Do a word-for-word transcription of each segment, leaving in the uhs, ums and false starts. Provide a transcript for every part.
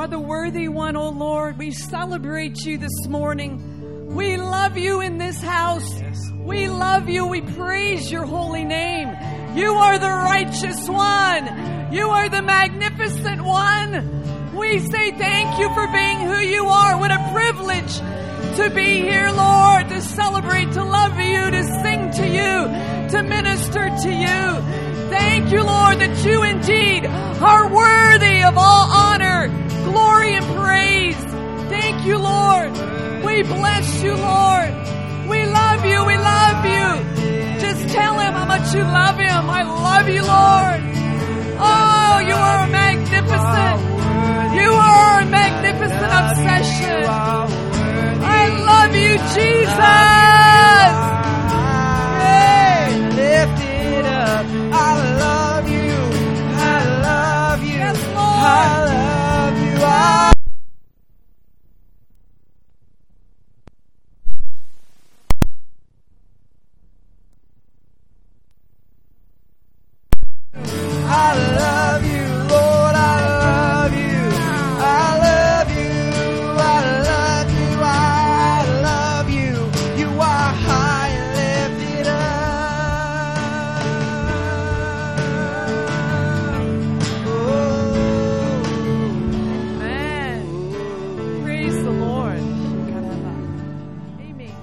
are the worthy one, O Lord. We celebrate you this morning. We love you in this house. We love you. We praise your holy name. You are the righteous one. You are the magnificent one. We say thank you for being who you are. What a privilege to be here, Lord, to celebrate, to love you, to sing to you, to minister to you. Thank you, Lord, that you indeed are worthy of all honor, glory, and praise. Thank you, Lord. We bless you, Lord. We love you. We love you. Just tell him how much you love him. I love you, Lord. Oh, you are magnificent. You are a magnificent obsession. I love you, Jesus. Hey, lift it up. I love you. I love you. Yes, Lord. I love you. I I love you, Lord, I love you, I love you, I love you, I love you, you are high and lifted up. Oh. Amen. Praise the Lord. Amen.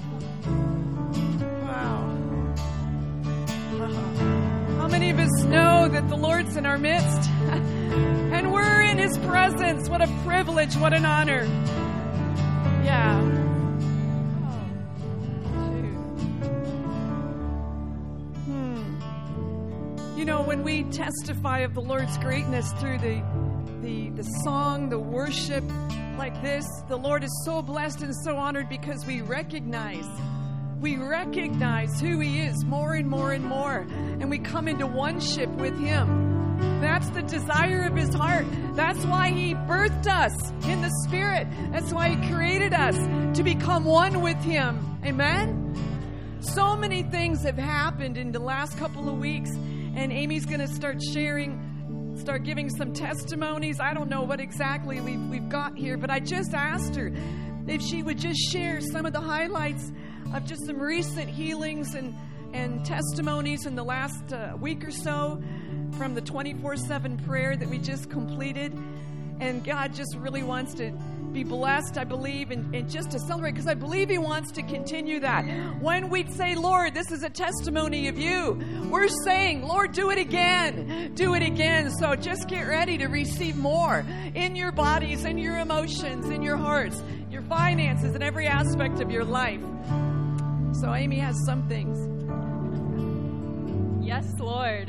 Wow. How many of us know that the Lord's in our midst and we're in his presence? What a privilege, what an honor. Yeah. Oh, shoot. Hmm. You know, when we testify of the Lord's greatness through the, the, the song, the worship like this, the Lord is so blessed and so honored because we recognize We recognize who he is more and more and more. And we come into oneship with him. That's the desire of his heart. That's why he birthed us in the Spirit. That's why he created us to become one with him. Amen? So many things have happened in the last couple of weeks. And Amy's going to start sharing, start giving some testimonies. I don't know what exactly we've, we've got here. But I just asked her if she would just share some of the highlights of just some recent healings and, and testimonies in the last uh, week or so from the twenty-four seven prayer that we just completed. And God just really wants to be blessed, I believe, and, and just to celebrate, because I believe he wants to continue that. When we say, Lord, this is a testimony of you, we're saying, Lord, do it again. Do it again. So just get ready to receive more in your bodies, in your emotions, in your hearts, your finances, in every aspect of your life. So Amy has some things. Yes, Lord.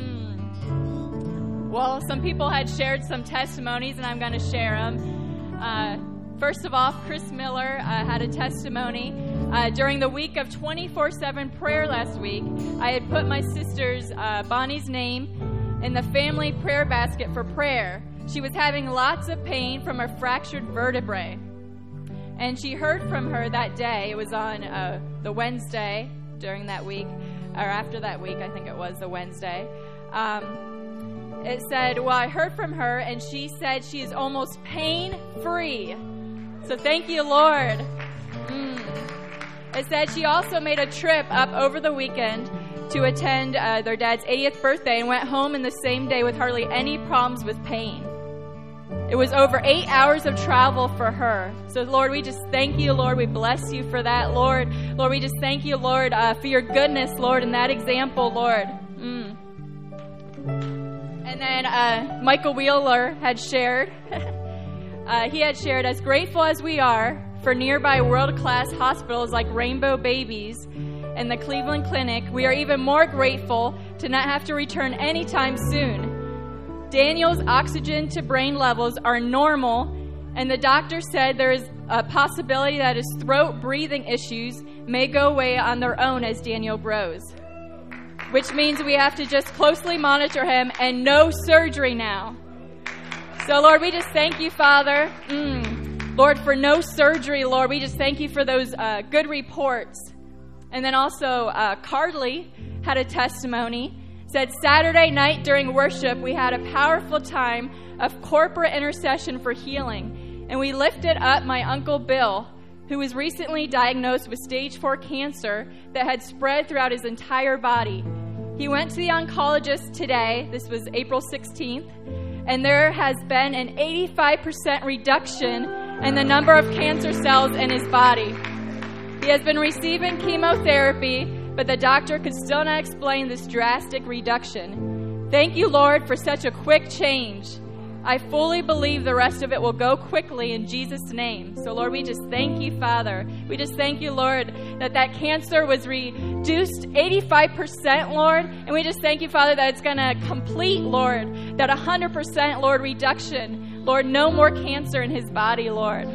Mm. Well, some people had shared some testimonies, and I'm going to share them. Uh, first of all, Chris Miller uh, had a testimony. Uh, during the week of twenty-four seven prayer last week, I had put my sister's, uh, Bonnie's name in the family prayer basket for prayer. She was having lots of pain from her fractured vertebrae. And she heard from her that day. It was on uh, the Wednesday during that week, or after that week, I think it was the Wednesday. Um, it said, well, I heard from her, and she said she is almost pain-free. So thank you, Lord. Mm. It said she also made a trip up over the weekend to attend uh, their dad's eightieth birthday and went home in the same day with hardly any problems with pain. It was over eight hours of travel for her. So, Lord, we just thank you, Lord. We bless you for that, Lord. Lord, we just thank you, Lord, uh, for your goodness, Lord, and that example, Lord. Mm. And then uh, Michael Wheeler had shared, uh, he had shared, as grateful as we are for nearby world-class hospitals like Rainbow Babies and the Cleveland Clinic, we are even more grateful to not have to return anytime soon. Daniel's oxygen to brain levels are normal, and the doctor said there is a possibility that his throat breathing issues may go away on their own as Daniel grows, which means we have to just closely monitor him and no surgery now. So, Lord, we just thank you, Father. Mm. Lord, for no surgery, Lord. We just thank you for those uh, good reports. And then also, uh, Cardley had a testimony. said Saturday night during worship, we had a powerful time of corporate intercession for healing. And we lifted up my Uncle Bill, who was recently diagnosed with stage four cancer that had spread throughout his entire body. He went to the oncologist today, this was April sixteenth, and there has been an eighty-five percent reduction in the number of cancer cells in his body. He has been receiving chemotherapy, but the doctor could still not explain this drastic reduction. Thank you, Lord, for such a quick change. I fully believe the rest of it will go quickly in Jesus' name. So, Lord, we just thank you, Father. We just thank you, Lord, that that cancer was reduced eighty-five percent, Lord. And we just thank you, Father, that it's going to complete, Lord, that one hundred percent, Lord, reduction. Lord, no more cancer in his body, Lord.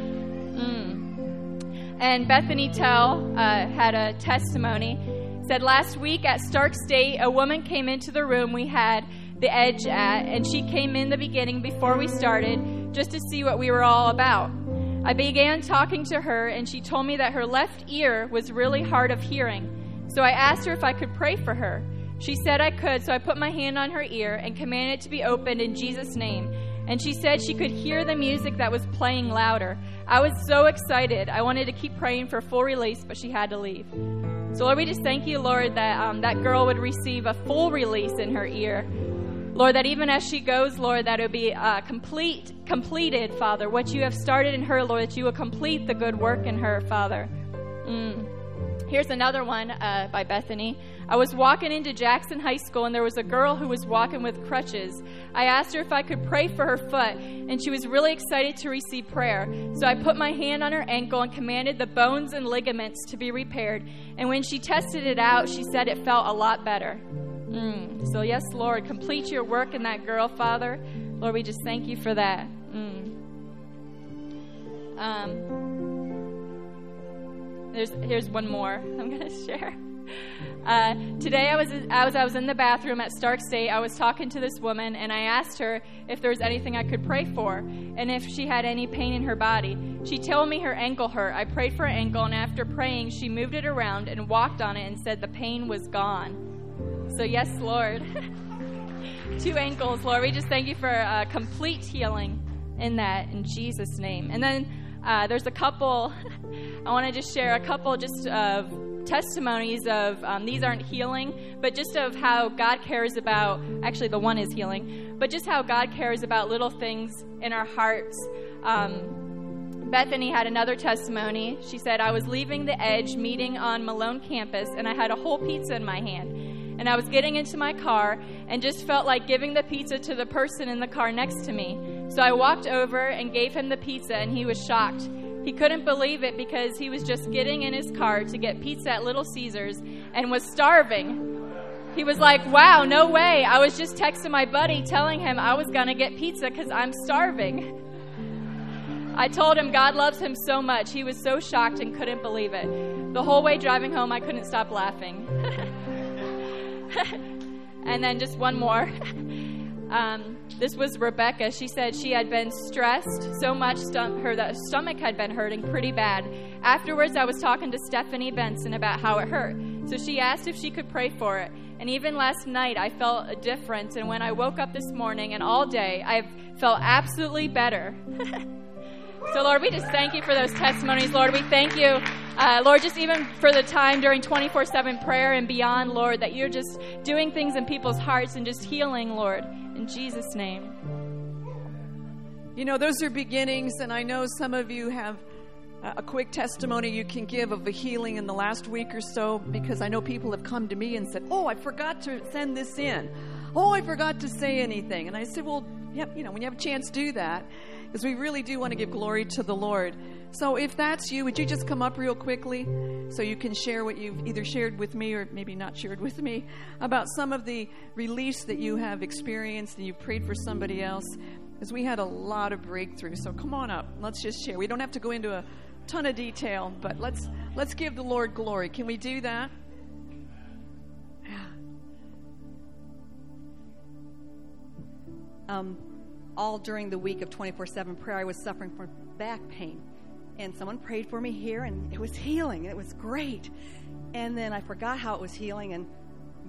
Mm. And Bethany Tell uh, had a testimony. Said last week at Stark State, a woman came into the room we had the Edge at, and she came in the beginning before we started just to see what we were all about. I began talking to her, and she told me that her left ear was really hard of hearing. So I asked her if I could pray for her. She said I could, so I put my hand on her ear and commanded it to be opened in Jesus' name. And she said she could hear the music that was playing louder. I was so excited. I wanted to keep praying for full release, but she had to leave. So, Lord, we just thank you, Lord, that um, that girl would receive a full release in her ear. Lord, that even as she goes, Lord, that it would be uh, complete, completed, Father. What you have started in her, Lord, that you will complete the good work in her, Father. Mm. Here's another one uh, by Bethany. I was walking into Jackson High School, and there was a girl who was walking with crutches. I asked her if I could pray for her foot, and she was really excited to receive prayer. So I put my hand on her ankle and commanded the bones and ligaments to be repaired. And when she tested it out, she said it felt a lot better. Mm. So yes, Lord, complete your work in that girl, Father. Lord, we just thank you for that. Mm. Um, there's here's one more I'm going to share. Uh, today, I was as I was in the bathroom at Stark State, I was talking to this woman, and I asked her if there was anything I could pray for, and if she had any pain in her body. She told me her ankle hurt. I prayed for her ankle, and after praying, she moved it around and walked on it and said the pain was gone. So yes, Lord. Two ankles, Lord. We just thank you for uh, complete healing in that, in Jesus' name. And then uh, there's a couple, I want to just share a couple just of testimonies of, um, these aren't healing, but just of how God cares about, actually the one is healing, but just how God cares about little things in our hearts. Um, Bethany had another testimony. She said, I was leaving the Edge meeting on Malone campus, and I had a whole pizza in my hand. And I was getting into my car and just felt like giving the pizza to the person in the car next to me. So I walked over and gave him the pizza, and he was shocked. He couldn't believe it because he was just getting in his car to get pizza at Little Caesars and was starving. He was like, wow, no way. I was just texting my buddy telling him I was going to get pizza because I'm starving. I told him God loves him so much. He was so shocked and couldn't believe it. The whole way driving home, I couldn't stop laughing. And then just one more. Um, this was Rebecca. She said she had been stressed so much, stom- her the stomach had been hurting pretty bad. Afterwards, I was talking to Stephanie Benson about how it hurt. So she asked if she could pray for it. And even last night, I felt a difference. And when I woke up this morning and all day, I've felt absolutely better. So, Lord, we just thank you for those testimonies. Lord, we thank you, uh, Lord, just even for the time during twenty-four seven prayer and beyond, Lord, that you're just doing things in people's hearts and just healing, Lord, in Jesus' name. You know, those are beginnings, and I know some of you have a quick testimony you can give of a healing in the last week or so, because I know people have come to me and said, oh, I forgot to send this in. Oh, I forgot to say anything. And I said, well, yeah, you know, when you have a chance, do that. Because we really do want to give glory to the Lord. So if that's you, would you just come up real quickly so you can share what you've either shared with me or maybe not shared with me about some of the release that you have experienced and you prayed for somebody else? Because we had a lot of breakthrough. So come on up. Let's just share. We don't have to go into a ton of detail, but let's let's give the Lord glory. Can we do that? Yeah. Um. All during the week of twenty-four seven prayer, I was suffering from back pain. And someone prayed for me here, and it was healing. It was great. And then I forgot how it was healing, and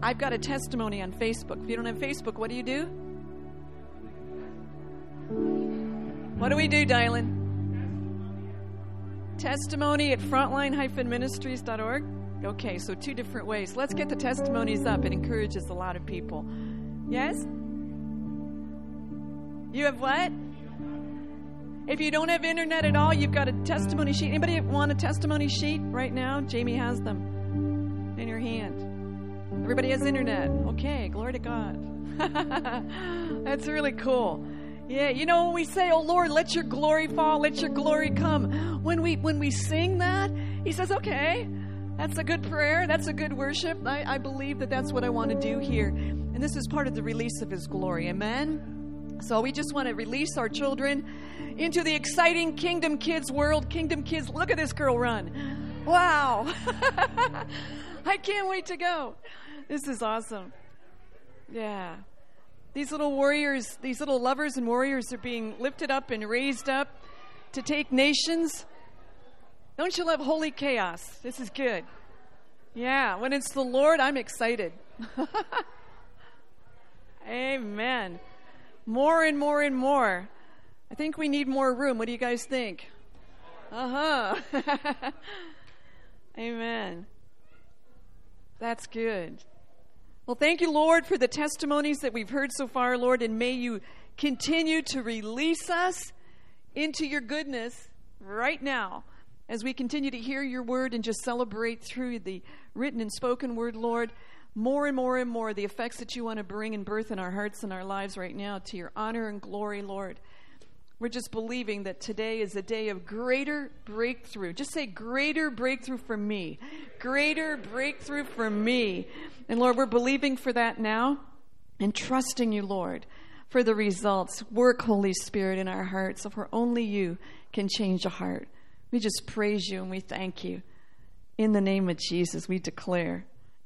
I've got a testimony on Facebook. If you don't have Facebook, what do you do? What do we do, Dylan? Testimony at frontline dash ministries dot org. Okay, so two different ways. Let's get the testimonies up. It encourages a lot of people. Yes? You have what? If you don't have internet at all, you've got a testimony sheet. Anybody want a testimony sheet right now? Jamie has them in your hand. Everybody has internet. Okay, glory to God. That's really cool. Yeah, you know when we say, "Oh Lord, let your glory fall, let your glory come." When we when we sing that, He says, "Okay, that's a good prayer. That's a good worship. I, I believe that that's what I want to do here." And this is part of the release of His glory. Amen. So we just want to release our children into the exciting Kingdom Kids world. Kingdom Kids, look at this girl run. Wow. I can't wait to go. This is awesome. Yeah. These little warriors, these little lovers and warriors are being lifted up and raised up to take nations. Don't you love holy chaos? This is good. Yeah, when it's the Lord, I'm excited. Amen. More and more and more. I think we need more room. What do you guys think? Uh-huh. Amen. That's good. Well, thank you, Lord, for the testimonies that we've heard so far, Lord, and may you continue to release us into your goodness right now as we continue to hear your word and just celebrate through the written and spoken word, Lord, more and more and more the effects that you want to bring and birth in our hearts and our lives right now to your honor and glory, Lord. We're just believing that today is a day of greater breakthrough. Just say greater breakthrough for me. Greater breakthrough for me. And Lord, we're believing for that now and trusting you, Lord, for the results. Work, Holy Spirit, in our hearts, for only you can change a heart. We just praise you and we thank you. In the name of Jesus, we declare.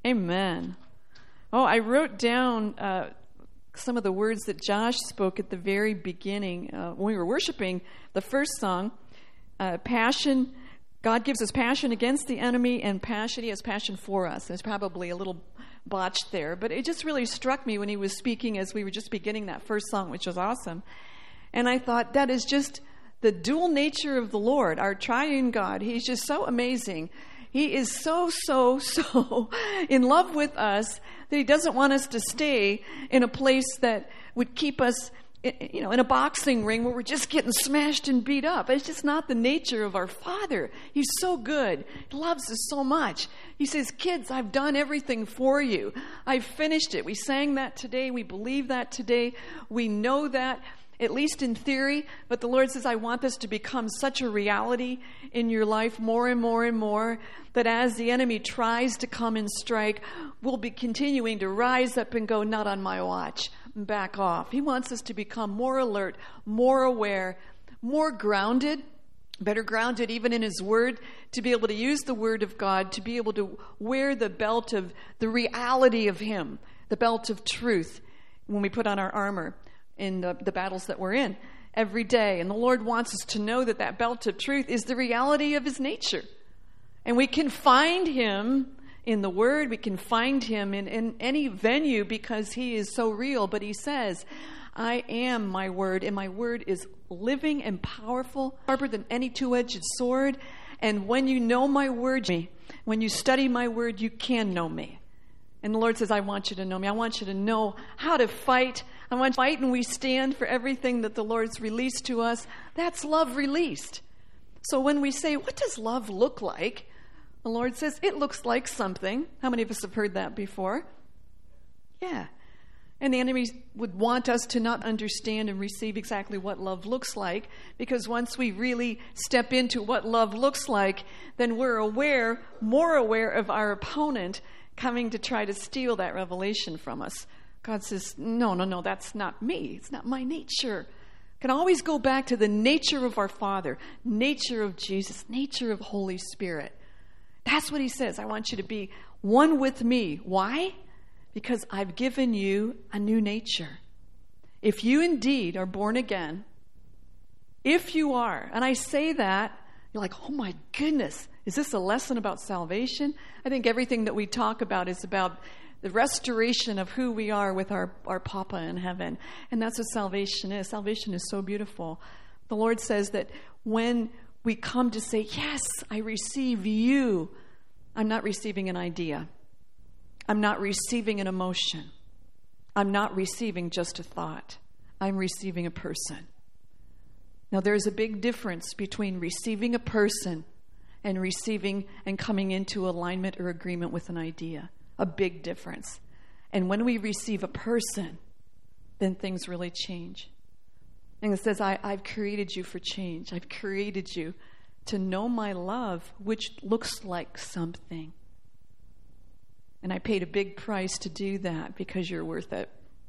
Amen. Oh, I wrote down uh, some of the words that Josh spoke at the very beginning uh, when we were worshiping the first song. Uh, passion. God gives us passion against the enemy and passion. He has passion for us. There's probably a little botched there, but it just really struck me when he was speaking as we were just beginning that first song, which was awesome. And I thought that is just the dual nature of the Lord, our triune God. He's just so amazing. He is so, so, so in love with us that he doesn't want us to stay in a place that would keep us, you know, in a boxing ring where we're just getting smashed and beat up. It's just not the nature of our Father. He's so good. He loves us so much. He says, kids, I've done everything for you. I've finished it. We sang that today. We believe that today. We know that, at least in theory, but the Lord says, I want this to become such a reality in your life more and more and more, that as the enemy tries to come and strike, we'll be continuing to rise up and go, not on my watch, back off. He wants us to become more alert, more aware, more grounded, better grounded even in his word, to be able to use the word of God, to be able to wear the belt of the reality of him, the belt of truth when we put on our armor in the, the battles that we're in every day. And the Lord wants us to know that that belt of truth is the reality of his nature. And we can find him in the word. We can find him in, in any venue because he is so real. But he says, I am my word, and my word is living and powerful, sharper than any two-edged sword. And when you know my word, when you study my word, you can know me. And the Lord says, I want you to know me. I want you to know how to fight. I want you to fight, and we stand for everything that the Lord's released to us. That's love released. So when we say, what does love look like? The Lord says, it looks like something. How many of us have heard that before? Yeah. And the enemy would want us to not understand and receive exactly what love looks like, because once we really step into what love looks like, then we're aware, more aware of our opponent coming to try to steal that revelation from us. God says, no, no, no, that's not me. It's not my nature. Can always go back to the nature of our Father, nature of Jesus, nature of Holy Spirit. That's what he says. I want you to be one with me. Why? Because I've given you a new nature. If you indeed are born again, if you are, and I say that, you're like, oh my goodness, is this a lesson about salvation? I think everything that we talk about is about the restoration of who we are with our, our Papa in heaven. And that's what salvation is. Salvation is so beautiful. The Lord says that when we come to say, yes, I receive you, I'm not receiving an idea. I'm not receiving an emotion. I'm not receiving just a thought. I'm receiving a person. Now, there's a big difference between receiving a person and receiving and coming into alignment or agreement with an idea. A big difference. And when we receive a person, then things really change. And it says, I, I've created you for change. I've created you to know my love, which looks like something. And I paid a big price to do that because you're worth it.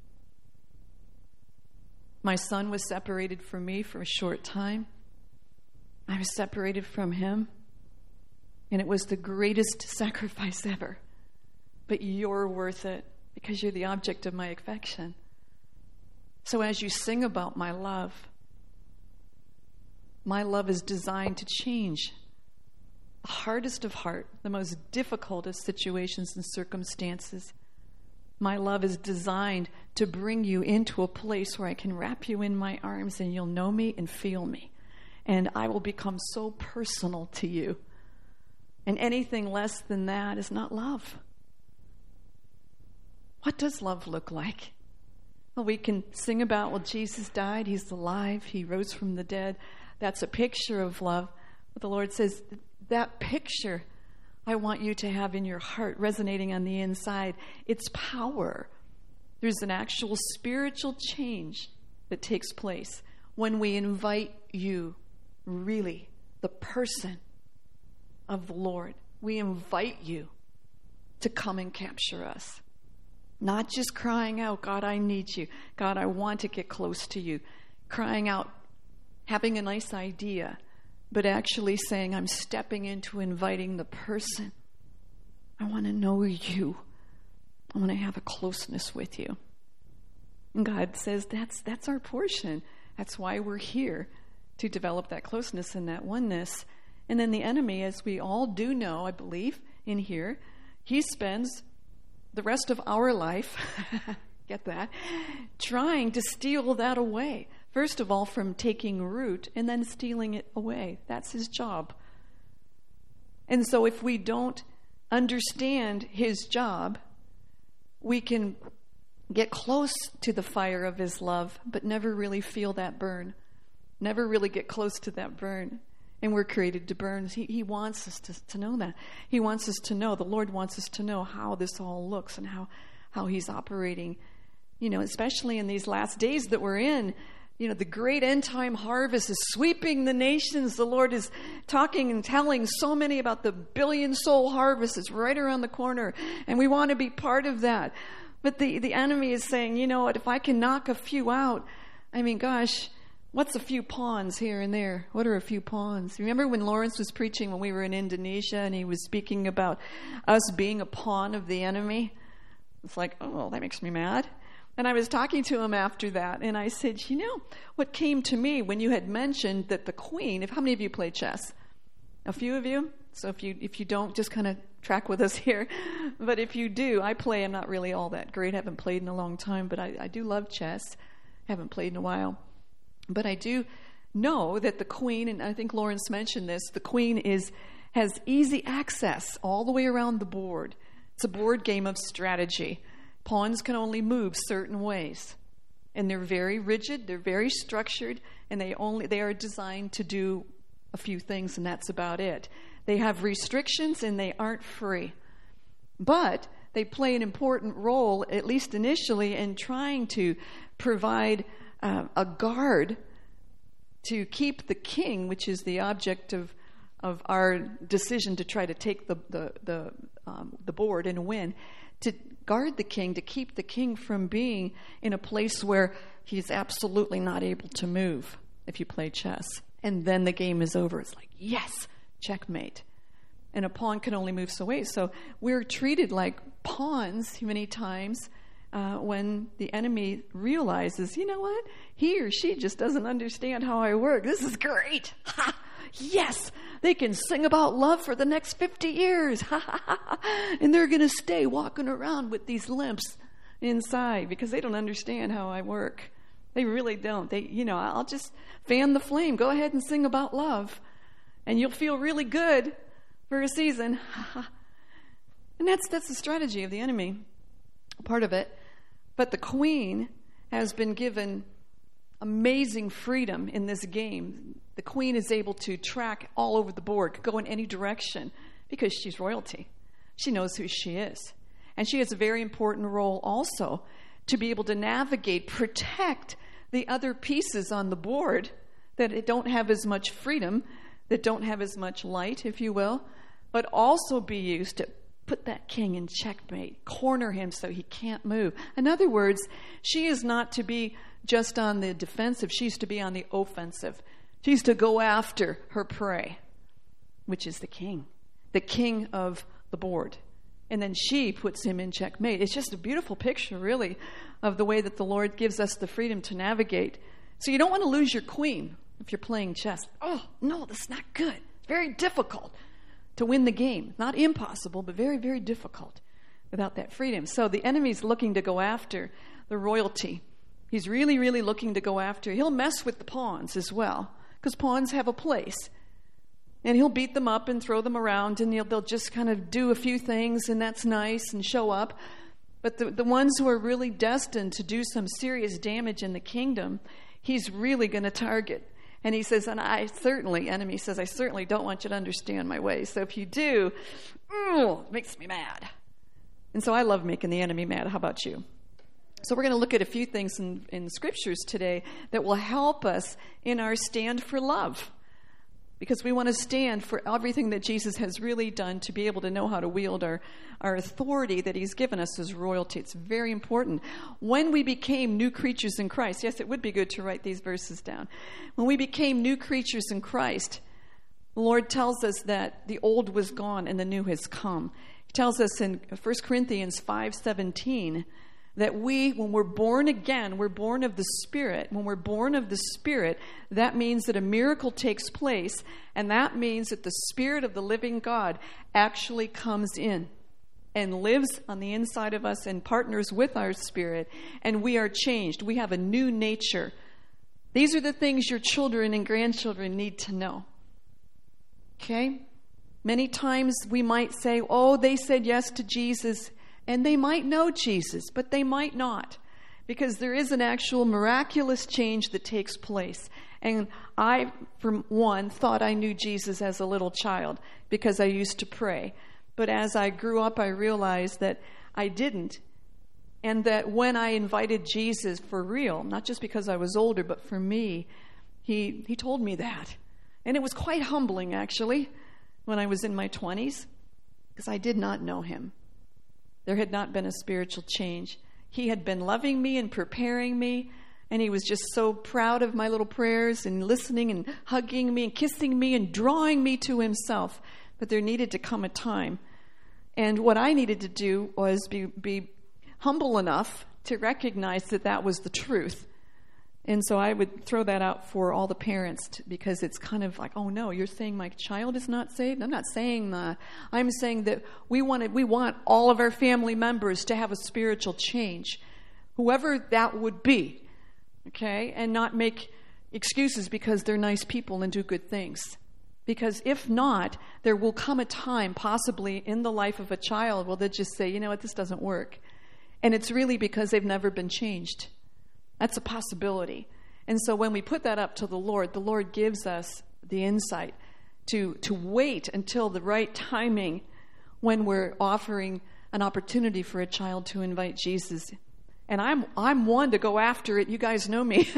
My son was separated from me for a short time. I was separated from him. And it was the greatest sacrifice ever. But you're worth it because you're the object of my affection. So as you sing about my love, my love is designed to change the hardest of heart, the most difficult of situations and circumstances. My love is designed to bring you into a place where I can wrap you in my arms and you'll know me and feel me. And I will become so personal to you. And anything less than that is not love. What does love look like? Well, we can sing about, well, Jesus died, he's alive, he rose from the dead. That's a picture of love. But the Lord says, that picture I want you to have in your heart, resonating on the inside. It's power. There's an actual spiritual change that takes place when we invite you, really, the person of the Lord. We invite you to come and capture us. Not just crying out, God, I need you. God, I want to get close to you. Crying out, having a nice idea, but actually saying, I'm stepping into inviting the person. I want to know you. I want to have a closeness with you. And God says that's that's our portion. That's why we're here, to develop that closeness and that oneness. And then the enemy, as we all do know, I believe, in here, he spends the rest of our life, get that, trying to steal that away. First of all, from taking root and then stealing it away. That's his job. And so if we don't understand his job, we can get close to the fire of his love, but never really feel that burn. Never really get close to that burn. And we're created to burn. He, he wants us to, to know that. He wants us to know, the Lord wants us to know how this all looks and how, how he's operating. You know, especially in these last days that we're in, you know, the great end time harvest is sweeping the nations. The Lord is talking and telling so many about the billion soul harvest. It's right around the corner. And we want to be part of that. But the, the enemy is saying, you know what, if I can knock a few out, I mean, gosh, what's a few pawns here and there? What are a few pawns? Remember when Lawrence was preaching when we were in Indonesia and he was speaking about us being a pawn of the enemy? It's like, oh, that makes me mad. And I was talking to him after that, and I said, you know, what came to me when you had mentioned that the queen, if how many of you play chess? A few of you? So if you if you don't, just kind of track with us here. But if you do, I play. I'm not really all that great. I haven't played in a long time, but I, I do love chess. Haven't played in a while. But I do know that the queen, and I think Lawrence mentioned this, the queen is has easy access all the way around the board. It's a board game of strategy. Pawns can only move certain ways. And they're very rigid, they're very structured, and they only they are designed to do a few things, and that's about it. They have restrictions and they aren't free. But they play an important role, at least initially, in trying to provide Uh, a guard to keep the king, which is the object of of our decision to try to take the the the, um, the board and win, to guard the king, to keep the king from being in a place where he's absolutely not able to move if you play chess. And then the game is over. It's like, yes, checkmate. And a pawn can only move so ways. So we're treated like pawns many times. Uh, when the enemy realizes, you know what, he or she just doesn't understand how I work. This is great. Ha! Yes, they can sing about love for the next fifty years. And they're going to stay walking around with these limps inside because they don't understand how I work. They really don't. They, you know, I'll just fan the flame. Go ahead and sing about love. And you'll feel really good for a season. And that's that's the strategy of the enemy, part of it. But the queen has been given amazing freedom in this game. The queen is able to track all over the board, go in any direction, because she's royalty. She knows who she is. And she has a very important role also to be able to navigate, protect the other pieces on the board that don't have as much freedom, that don't have as much light, if you will, but also be used to put that king in checkmate, corner him so he can't move. In other words, she is not to be just on the defensive. She's to be on the offensive. She's to go after her prey, which is the king, the king of the board. And then she puts him in checkmate. It's just a beautiful picture, really, of the way that the Lord gives us the freedom to navigate. So you don't want to lose your queen if you're playing chess. Oh, no, that's not good. It's very difficult to win the game. Not impossible, but very, very difficult without that freedom. So the enemy's looking to go after the royalty. He's really, really looking to go after. He'll mess with the pawns as well, because pawns have a place. And he'll beat them up and throw them around, and they'll just kind of do a few things, and that's nice, and show up. But the, the ones who are really destined to do some serious damage in the kingdom, he's really going to target. And he says, and I certainly, enemy says, I certainly don't want you to understand my ways. So if you do, oh, it makes me mad. And so I love making the enemy mad. How about you? So we're going to look at a few things in, in scriptures today that will help us in our stand for love. Because we want to stand for everything that Jesus has really done to be able to know how to wield our, our authority that he's given us as royalty. It's very important. When we became new creatures in Christ, yes, it would be good to write these verses down. When we became new creatures in Christ, the Lord tells us that the old was gone and the new has come. He tells us in First Corinthians five seventeen that we, when we're born again, we're born of the Spirit. When we're born of the Spirit, that means that a miracle takes place, and that means that the Spirit of the living God actually comes in and lives on the inside of us and partners with our spirit, and we are changed. We have a new nature. These are the things your children and grandchildren need to know. Okay? Many times we might say, oh, they said yes to Jesus. And they might know Jesus, but they might not, because there is an actual miraculous change that takes place. And I, for one, thought I knew Jesus as a little child because I used to pray. But as I grew up, I realized that I didn't. And that when I invited Jesus for real, not just because I was older, but for me, he, he told me that. And it was quite humbling, actually, when I was in my twenties, because I did not know him. There had not been a spiritual change. He had been loving me and preparing me, and he was just so proud of my little prayers and listening and hugging me and kissing me and drawing me to himself. But there needed to come a time. And what I needed to do was be, be humble enough to recognize that that was the truth. And so I would throw that out for all the parents to, because it's kind of like, oh no, you're saying my child is not saved? I'm not saying that. I'm saying that we want we want all of our family members to have a spiritual change, whoever that would be, okay? And not make excuses because they're nice people and do good things. Because if not, there will come a time possibly in the life of a child where they'll just say, you know what, this doesn't work. And it's really because they've never been changed. That's a possibility. And so when we put that up to the Lord, the Lord gives us the insight to, to wait until the right timing when we're offering an opportunity for a child to invite Jesus. And I'm I'm one to go after it. You guys know me.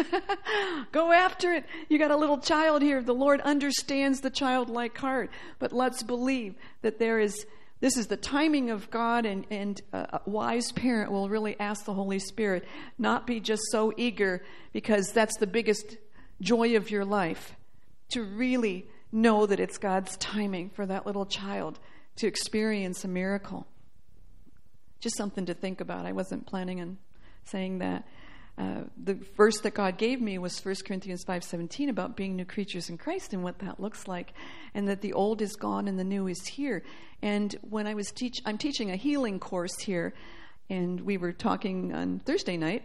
Go after it. You got a little child here. The Lord understands the childlike heart. But let's believe that there is This is the timing of God, and, and a wise parent will really ask the Holy Spirit, not be just so eager because that's the biggest joy of your life, to really know that it's God's timing for that little child to experience a miracle. Just something to think about. I wasn't planning on saying that. uh, the verse that God gave me was First Corinthians five seventeen about being new creatures in Christ and what that looks like, and that the old is gone and the new is here. And when I was teach, I'm teaching a healing course here, and we were talking on Thursday night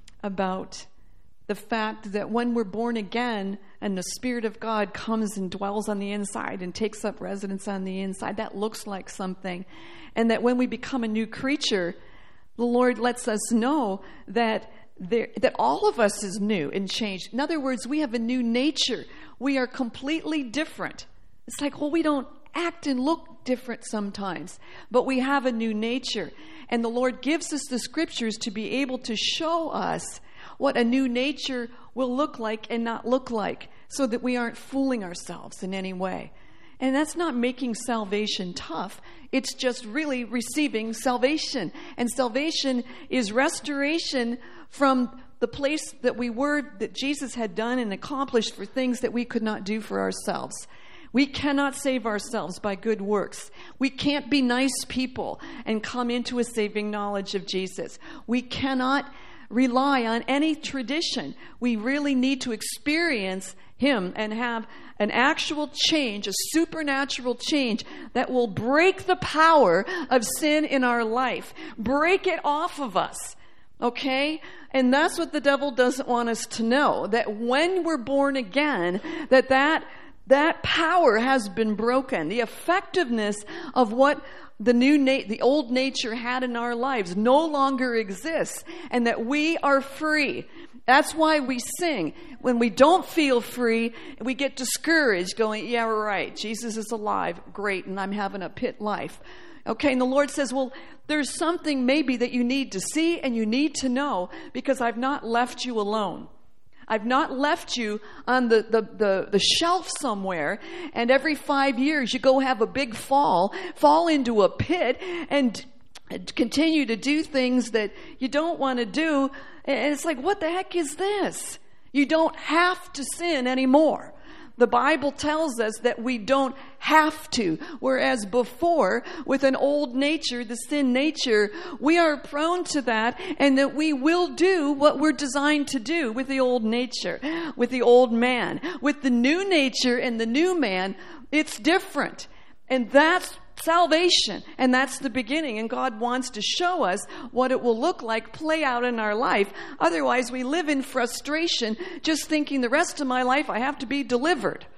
about the fact that when we're born again and the Spirit of God comes and dwells on the inside and takes up residence on the inside, that looks like something. And that when we become a new creature, the Lord lets us know that there, that all of us is new and changed. In other words, we have a new nature. We are completely different. It's like, well, we don't act and look different sometimes, but we have a new nature. And the Lord gives us the scriptures to be able to show us what a new nature will look like and not look like, so that we aren't fooling ourselves in any way. And that's not making salvation tough. It's just really receiving salvation. And salvation is restoration from the place that we were, that Jesus had done and accomplished for things that we could not do for ourselves. We cannot save ourselves by good works. We can't be nice people and come into a saving knowledge of Jesus. We cannot rely on any tradition. We really need to experience Him and have an actual change, a supernatural change that will break the power of sin in our life. Break it off of us. Okay? And that's what the devil doesn't want us to know. That when we're born again, that that, that power has been broken. The effectiveness of what the new na- the old nature had in our lives no longer exists, and that we are free. That's why we sing. When we don't feel free, we get discouraged going, yeah, right, Jesus is alive, great, and I'm having a pit life. Okay, and the Lord says, well, there's something maybe that you need to see and you need to know, because I've not left you alone. I've not left you on the, the, the, the shelf somewhere, and every five years you go have a big fall, fall into a pit, and continue to do things that you don't want to do. And it's like, what the heck is this? You don't have to sin anymore. The Bible tells us that we don't have to. Whereas before, with an old nature, the sin nature, we are prone to that, and that we will do what we're designed to do with the old nature, with the old man. With the new nature and the new man, it's different. And that's salvation, and that's the beginning, and God wants to show us what it will look like play out in our life. Otherwise, we live in frustration, just thinking the rest of my life I have to be delivered.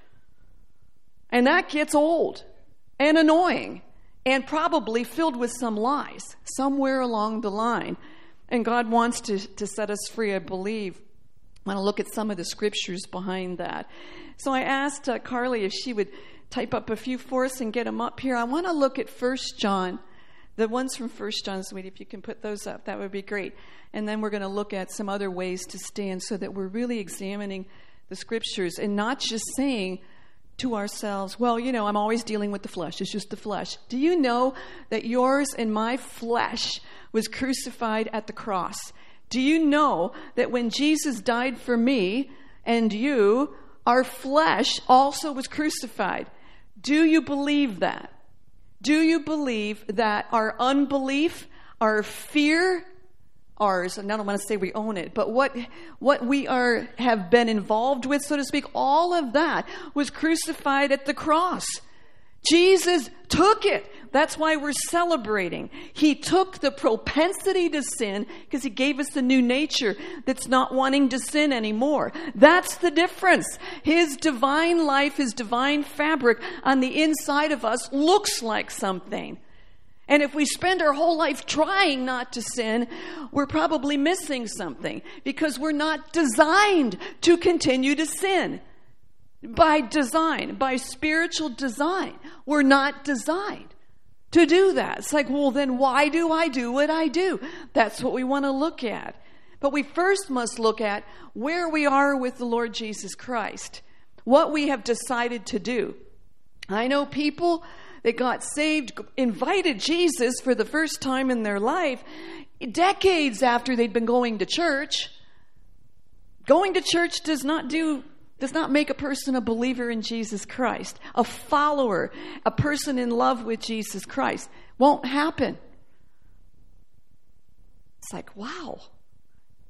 And that gets old and annoying and probably filled with some lies somewhere along the line. And God wants to, to set us free, I believe. I want to look at some of the scriptures behind that. So I asked uh, Carly if she would type up a few for us and get them up here. I want to look at First John, the ones from First John, sweetie. If you can put those up, that would be great. And then we're going to look at some other ways to stand, so that we're really examining the scriptures and not just saying to ourselves, well, you know, I'm always dealing with the flesh. It's just the flesh. Do you know that yours and my flesh was crucified at the cross? Do you know that when Jesus died for me and you, our flesh also was crucified? Do you believe that? Do you believe that our unbelief, our fear, ours, and I don't want to say we own it, but what what we are have been involved with, so to speak, all of that was crucified at the cross. Jesus took it. That's why we're celebrating. He took the propensity to sin, because He gave us a new nature that's not wanting to sin anymore. That's the difference. His divine life, His divine fabric on the inside of us looks like something. And if we spend our whole life trying not to sin, we're probably missing something, because we're not designed to continue to sin. By design, by spiritual design, we're not designed to do that. It's like, well, then why do I do what I do? That's what we want to look at. But we first must look at where we are with the Lord Jesus Christ, what we have decided to do. I know people that got saved, invited Jesus for the first time in their life, decades after they'd been going to church. Going to church does not do does not make a person a believer in Jesus Christ, a follower, a person in love with Jesus Christ. Won't happen. It's like, wow.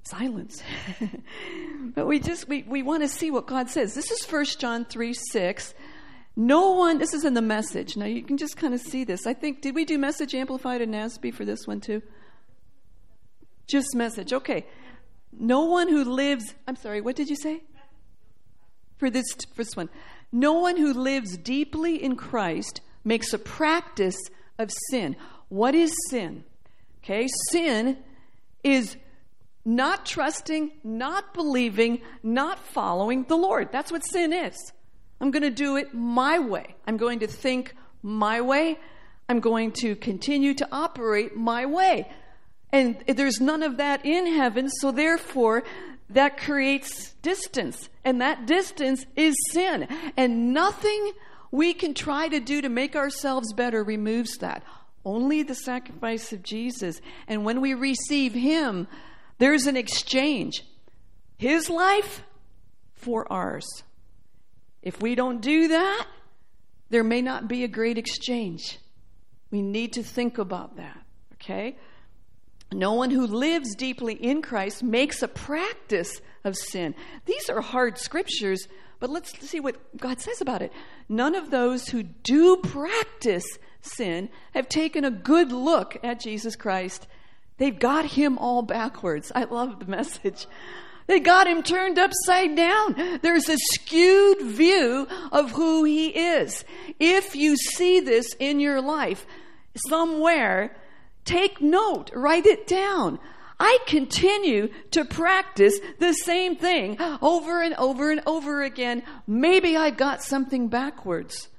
silence. But we just, we, we want to see what God says. This is First John three six. No one, this is in the Message. Now you can just kind of see this. I think, did we do Message Amplified and N A S B for this one too? Just Message, okay. No one who lives, I'm sorry, what did you say? For this first one. No one who lives deeply in Christ makes a practice of sin. What is sin? Okay, sin is not trusting, not believing, not following the Lord. That's what sin is. I'm going to do it my way. I'm going to think my way. I'm going to continue to operate my way. And there's none of that in heaven, so therefore that creates distance. And that distance is sin. And nothing we can try to do to make ourselves better removes that. Only the sacrifice of Jesus. And when we receive Him, there's an exchange. His life for ours. If we don't do that, there may not be a great exchange. We need to think about that, okay? No one who lives deeply in Christ makes a practice of sin. These are hard scriptures, but let's see what God says about it. None of those who do practice sin have taken a good look at Jesus Christ. They've got Him all backwards. I love the Message. They got Him turned upside down. There's a skewed view of who He is. If you see this in your life somewhere, take note, write it down. I continue to practice the same thing over and over and over again. Maybe I got something backwards.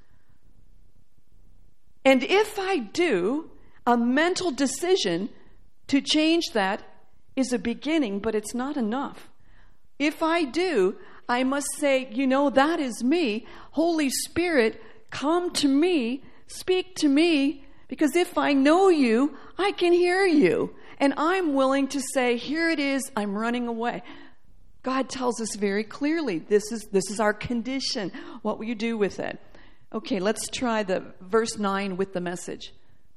And if I do, a mental decision to change that is a beginning, but it's not enough. If I do, I must say, you know, that is me. Holy Spirit, come to me, speak to me, because if I know you, I can hear you. And I'm willing to say, here it is, I'm running away. God tells us very clearly, this is this is our condition. What will you do with it? Okay, let's try the verse nine with the Message.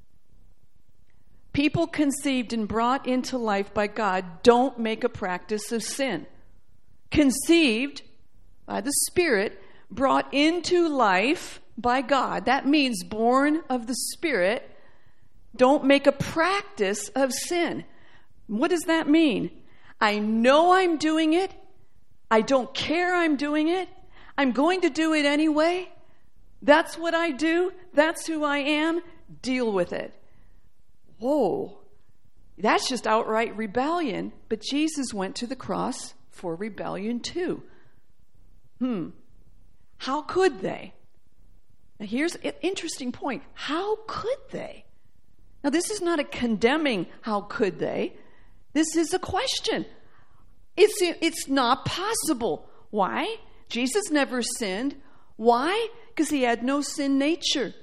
People conceived and brought into life by God don't make a practice of sin. Conceived by the Spirit, brought into life by God. That means born of the Spirit. Don't make a practice of sin. What does that mean? I know I'm doing it. I don't care I'm doing it. I'm going to do it anyway. That's what I do. That's who I am. Deal with it. Whoa. That's just outright rebellion. But Jesus went to the cross for rebellion too. Hmm. How could they? Now here's an interesting point. How could they? Now this is not a condemning how could they. This is a question. It's, it's not possible. Why? Jesus never sinned. Why? Because He had no sin nature.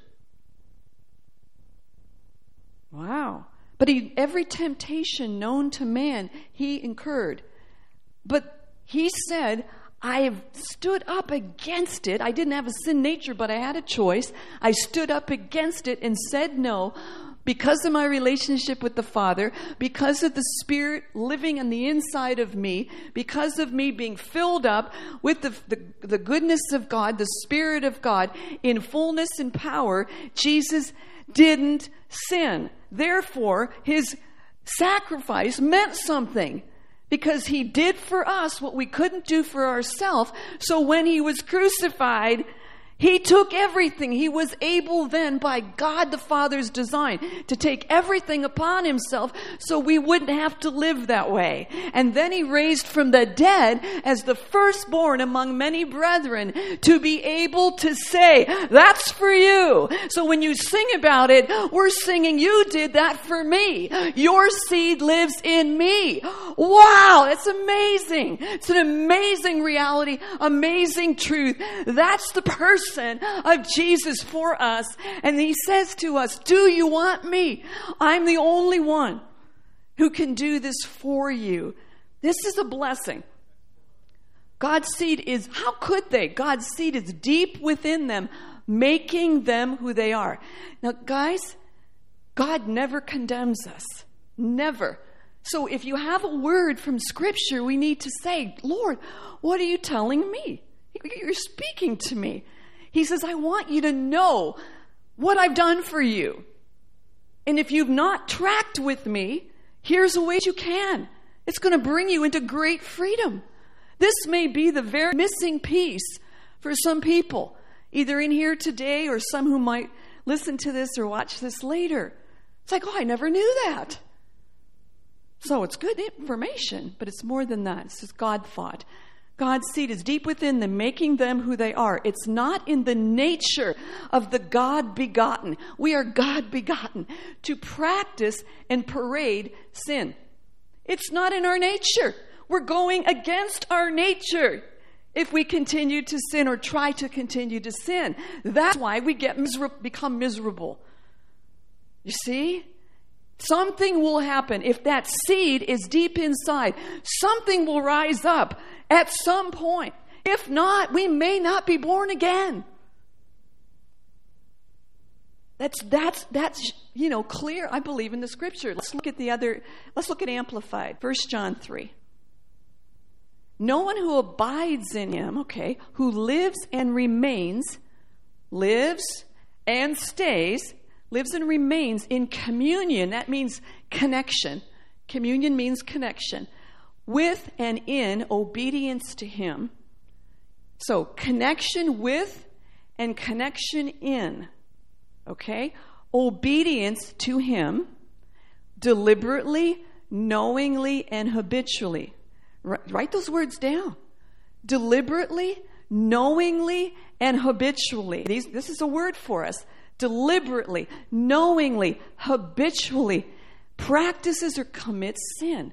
Wow. But he, every temptation known to man, He incurred. But He said, I have stood up against it. I didn't have a sin nature, but I had a choice. I stood up against it and said no. Because of my relationship with the Father, because of the Spirit living on the inside of me, because of me being filled up with the, the, the goodness of God, the Spirit of God, in fullness and power, Jesus didn't sin. Therefore, His sacrifice meant something. Because He did for us what we couldn't do for ourselves. So when He was crucified, He took everything. He was able then, by God the Father's design, to take everything upon Himself so we wouldn't have to live that way. And then He raised from the dead as the firstborn among many brethren to be able to say, that's for you. So when you sing about it, we're singing, you did that for me. Your seed lives in me. Wow, that's amazing. It's an amazing reality, amazing truth. That's the person of Jesus for us. And He says to us, do you want me? I'm the only one who can do this for you. This is a blessing. God's seed is, how could they? God's seed is deep within them, making them who they are. Now, guys, God never condemns us. Never. So if you have a word from Scripture, we need to say, Lord, what are you telling me? You're speaking to me. He says, I want you to know what I've done for you. And if you've not tracked with me, here's a way you can. It's going to bring you into great freedom. This may be the very missing piece for some people, either in here today or some who might listen to this or watch this later. It's like, oh, I never knew that. So it's good information, but it's more than that. It's just God thought. God's seed is deep within them, making them who they are. It's not in the nature of the God begotten. We are God begotten to practice and parade sin. It's not in our nature. We're going against our nature if we continue to sin or try to continue to sin. That's why we get miserable, become miserable. You see? Something will happen. If that seed is deep inside, something will rise up at some point. If not, we may not be born again. That's, that's, that's, you know, clear, I believe, in the Scripture. Let's look at the other, let's look at Amplified. First John three. No one who abides in him, okay, who lives and remains, lives and stays, lives and remains in communion. That means connection. Communion means connection. With and in obedience to him. So connection with and connection in. Okay? Obedience to him deliberately, knowingly, and habitually. Write those words down. Deliberately, knowingly, and habitually. These, this is a word for us. Deliberately, knowingly, habitually practices or commits sin.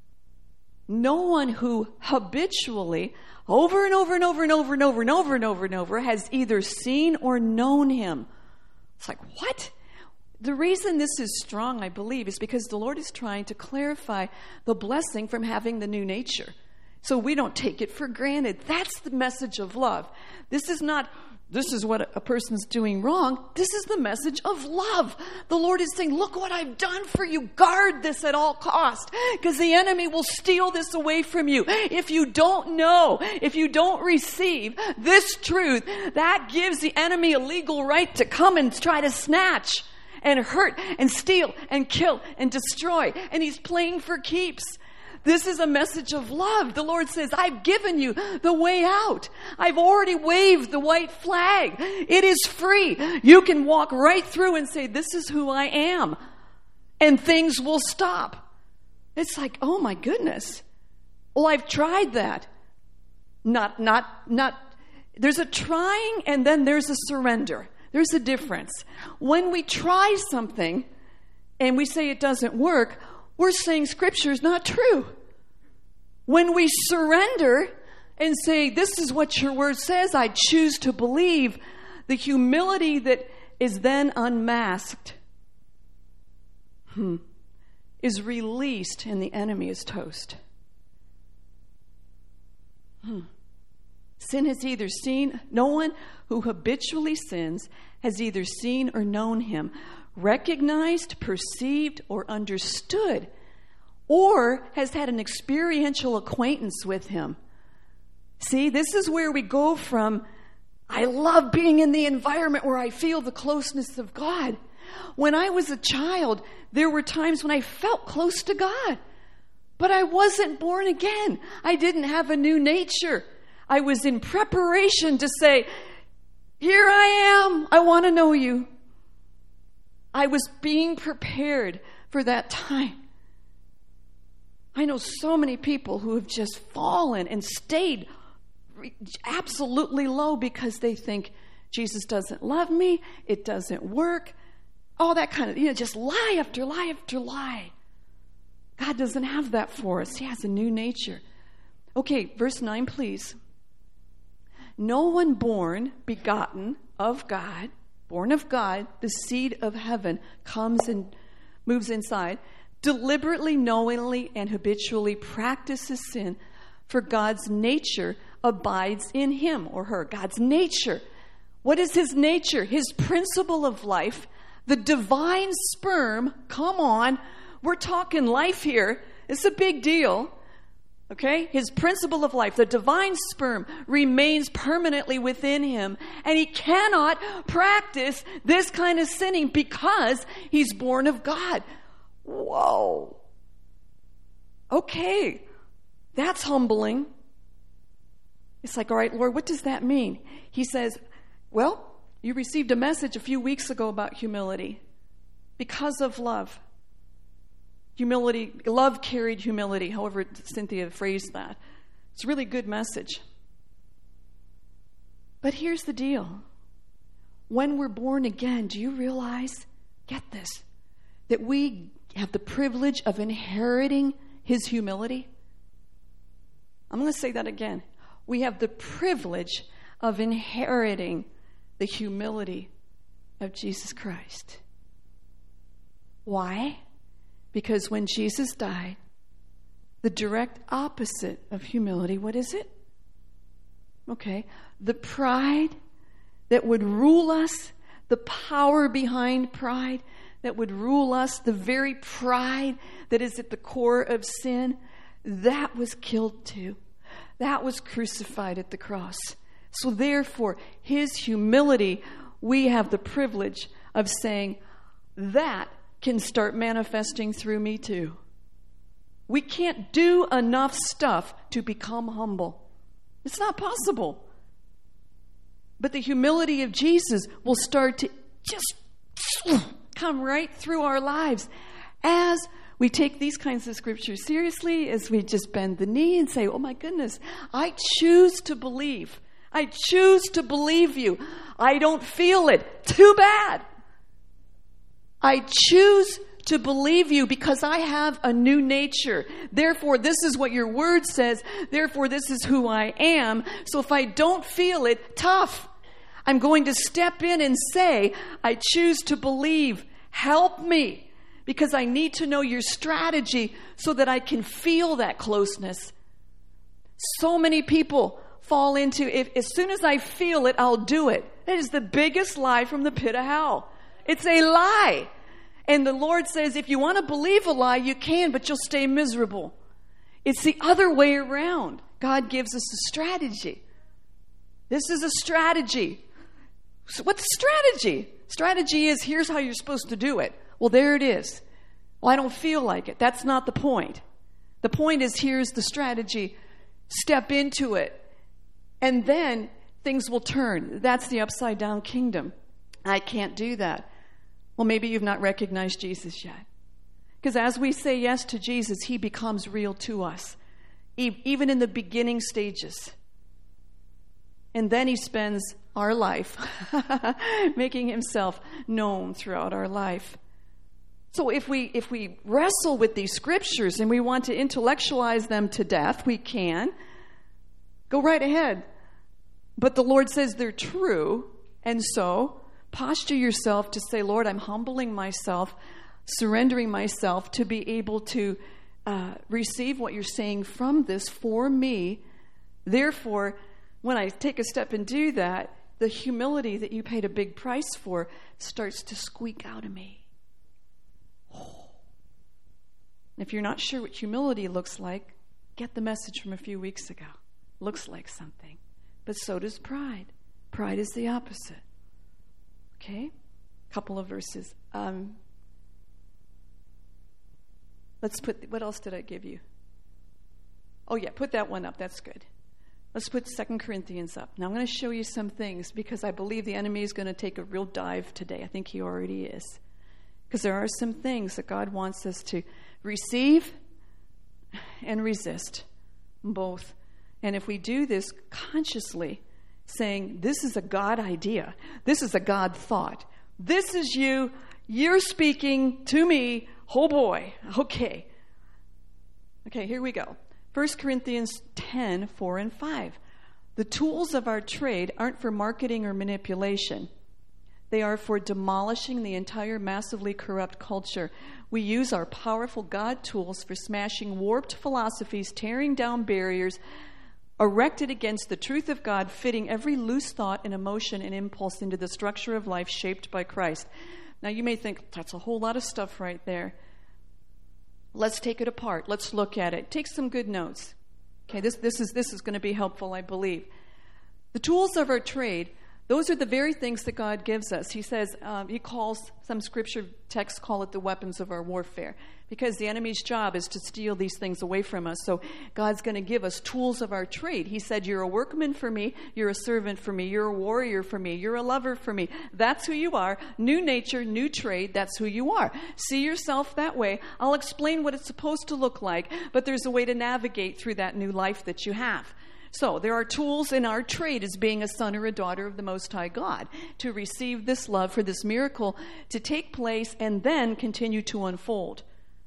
No one who habitually, over and over and over and over and over and over and over and over, has either seen or known him. It's like, what? The reason this is strong, I believe, is because the Lord is trying to clarify the blessing from having the new nature. So we don't take it for granted. That's the message of love. This is not, this is what a person's doing wrong. This is the message of love. The Lord is saying, look what I've done for you. Guard this at all cost, because the enemy will steal this away from you. If you don't know, if you don't receive this truth, that gives the enemy a legal right to come and try to snatch and hurt and steal and kill and destroy. And he's playing for keeps. This is a message of love. The Lord says, I've given you the way out. I've already waved the white flag. It is free. You can walk right through and say, this is who I am. And things will stop. It's like, oh my goodness. Well, I've tried that. Not, not, not, there's a trying and then there's a surrender. There's a difference. When we try something and we say it doesn't work, we're saying Scripture is not true. When we surrender and say, this is what your word says, I choose to believe, the humility that is then unmasked hmm, is released and the enemy is toast. Hmm. Sin has either seen, no one who habitually sins has either seen or known him, recognized, perceived, or understood, or has had an experiential acquaintance with him. See, this is where we go from, I love being in the environment where I feel the closeness of God. When I was a child, there were times when I felt close to God, but I wasn't born again. I didn't have a new nature. I was in preparation to say, here I am. I want to know you. I was being prepared for that time. I know so many people who have just fallen and stayed absolutely low because they think Jesus doesn't love me, it doesn't work, all that kind of, you know, just lie after lie after lie. God doesn't have that for us. He has a new nature. Okay, verse nine, please. No one born, begotten of God, born of God, the seed of heaven, comes and moves inside, deliberately, knowingly, and habitually practices sin, for God's nature abides in him or her. God's nature. What is his nature? His principle of life, the divine sperm. Come on, we're talking life here. It's a big deal. Okay? His principle of life, the divine sperm, remains permanently within him. And he cannot practice this kind of sinning because he's born of God. Whoa. Okay. That's humbling. It's like, all right, Lord, what does that mean? He says, well, you received a message a few weeks ago about humility. Because of love. Humility, love carried humility, however Cynthia phrased that. It's a really good message. But here's the deal. When we're born again, do you realize, get this, that we have the privilege of inheriting his humility? I'm going to say that again. We have the privilege of inheriting the humility of Jesus Christ. Why? Because when Jesus died, the direct opposite of humility, what is it? Okay, the pride that would rule us, the power behind pride that would rule us, the very pride that is at the core of sin, that was killed too. That was crucified at the cross. So therefore, his humility, we have the privilege of saying, that can start manifesting through me too. We can't do enough stuff to become humble. It's not possible. But the humility of Jesus will start to just come right through our lives as we take these kinds of scriptures seriously, as we just bend the knee and say, oh my goodness, I choose to believe. I choose to believe you. I don't feel it. Too bad. I choose to believe you because I have a new nature. Therefore, this is what your word says. Therefore, this is who I am. So if I don't feel it, tough. I'm going to step in and say, I choose to believe. Help me. Because I need to know your strategy so that I can feel that closeness. So many people fall into, if as soon as I feel it, I'll do it. That is the biggest lie from the pit of hell. It's a lie. And the Lord says, if you want to believe a lie, you can, but you'll stay miserable. It's the other way around. God gives us a strategy. This is a strategy. So what's a strategy? Strategy is, here's how you're supposed to do it. Well, there it is. Well, I don't feel like it. That's not the point. The point is, here's the strategy. Step into it. And then things will turn. That's the upside down kingdom. I can't do that. Well, maybe you've not recognized Jesus yet. Because as we say yes to Jesus, he becomes real to us, even in the beginning stages. And then he spends our life making himself known throughout our life. So if we if we wrestle with these scriptures and we want to intellectualize them to death, we can. Go right ahead. But the Lord says they're true, and so posture yourself to say, Lord, I'm humbling myself, surrendering myself to be able to uh, receive what you're saying from this for me. Therefore, when I take a step and do that, the humility that you paid a big price for starts to squeak out of me. Oh. If you're not sure what humility looks like, get the message from a few weeks ago. Looks like something. But so does pride. Pride is the opposite. Okay? Couple of verses. Um, let's put, what else did I give you? Oh yeah, put that one up. That's good. Let's put Second Corinthians up. Now I'm going to show you some things because I believe the enemy is going to take a real dive today. I think he already is. Because there are some things that God wants us to receive and resist. Both. And if we do this consciously, saying, this is a God idea. This is a God thought. This is you. You're speaking to me. Oh boy. Okay. Okay, here we go. First Corinthians ten, four and five. The tools of our trade aren't for marketing or manipulation. They are for demolishing the entire massively corrupt culture. We use our powerful God tools for smashing warped philosophies, tearing down barriers, erected against the truth of God, fitting every loose thought and emotion and impulse into the structure of life shaped by Christ. Now you may think, that's a whole lot of stuff right there. Let's take it apart. Let's look at it. Take some good notes. Okay, this, this is this is going to be helpful, I believe. The tools of our trade, those are the very things that God gives us. He says, um, he calls, some scripture texts call it the weapons of our warfare, because the enemy's job is to steal these things away from us. So God's going to give us tools of our trade. He said, you're a workman for me, you're a servant for me, you're a warrior for me, you're a lover for me. That's who you are. New nature, new trade, that's who you are. See yourself that way. I'll explain what it's supposed to look like, but there's a way to navigate through that new life that you have. So there are tools in our trade as being a son or a daughter of the Most High God to receive this love, for this miracle to take place and then continue to unfold.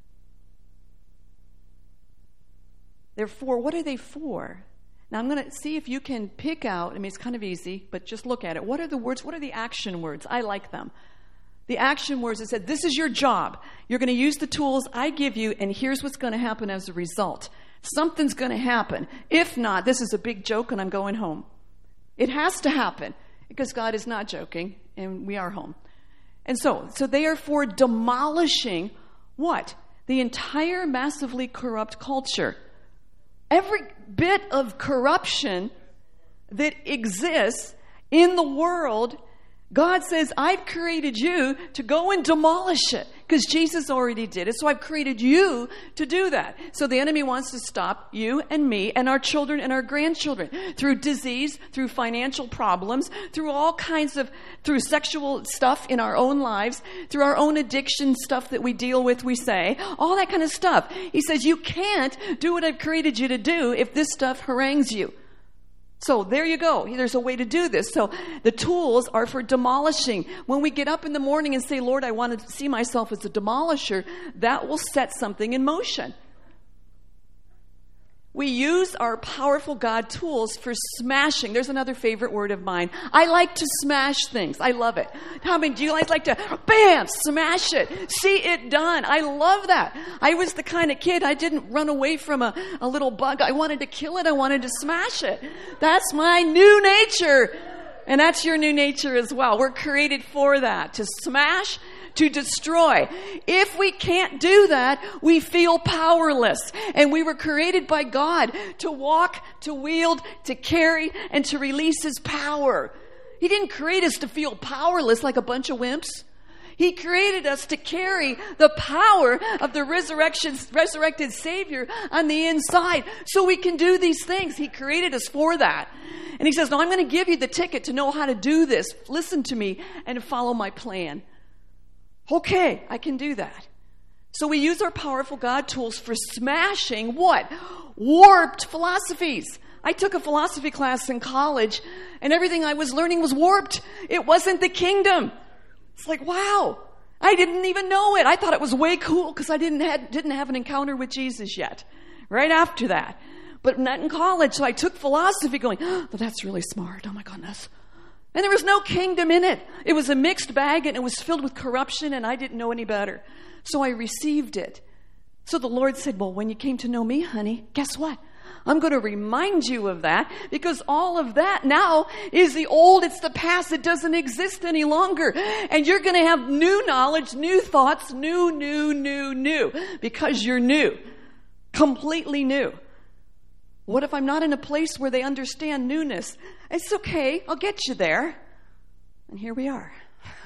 Therefore, what are they for? Now I'm going to see if you can pick out, I mean it's kind of easy, but just look at it. What are the words? What are the action words? I like them. The action words that said, this is your job. You're going to use the tools I give you, and here's what's going to happen as a result. Something's going to happen. If not, this is a big joke and I'm going home. It has to happen because God is not joking and we are home. And so, so they are for demolishing what? The entire massively corrupt culture. Every bit of corruption that exists in the world, God says, I've created you to go and demolish it because Jesus already did it. So I've created you to do that. So the enemy wants to stop you and me and our children and our grandchildren through disease, through financial problems, through all kinds of, through sexual stuff in our own lives, through our own addiction stuff that we deal with, we say, all that kind of stuff. He says, you can't do what I've created you to do if this stuff harangues you. So there you go. There's a way to do this. So the tools are for demolishing. When we get up in the morning and say, Lord, I want to see myself as a demolisher, that will set something in motion. We use our powerful God tools for smashing. There's another favorite word of mine. I like to smash things. I love it. How many do you guys like to, bam, smash it, see it done? I love that. I was the kind of kid, I didn't run away from a, a little bug. I wanted to kill it. I wanted to smash it. That's my new nature. And that's your new nature as well. We're created for that, to smash, to destroy. If we can't do that, we feel powerless. And we were created by God to walk, to wield, to carry, and to release His power. He didn't create us to feel powerless like a bunch of wimps. He created us to carry the power of the resurrection, resurrected Savior on the inside so we can do these things. He created us for that. And He says, no, I'm going to give you the ticket to know how to do this. Listen to me and follow my plan. Okay, I can do that. So we use our powerful God tools for smashing what? Warped philosophies. I took a philosophy class in college and everything I was learning was warped. It wasn't the kingdom. It's like, wow, I didn't even know it. I thought it was way cool because I didn't have, didn't have an encounter with Jesus yet. Right after that. But not in college. So I took philosophy going, oh, that's really smart. Oh my goodness. And there was no kingdom in it. It was a mixed bag and it was filled with corruption and I didn't know any better. So I received it. So the Lord said, well, when you came to know me, honey, guess what? I'm going to remind you of that because all of that now is the old, it's the past. It doesn't exist any longer. And you're going to have new knowledge, new thoughts, new, new, new, new, because you're new, completely new. What if I'm not in a place where they understand newness? It's okay. I'll get you there. And here we are.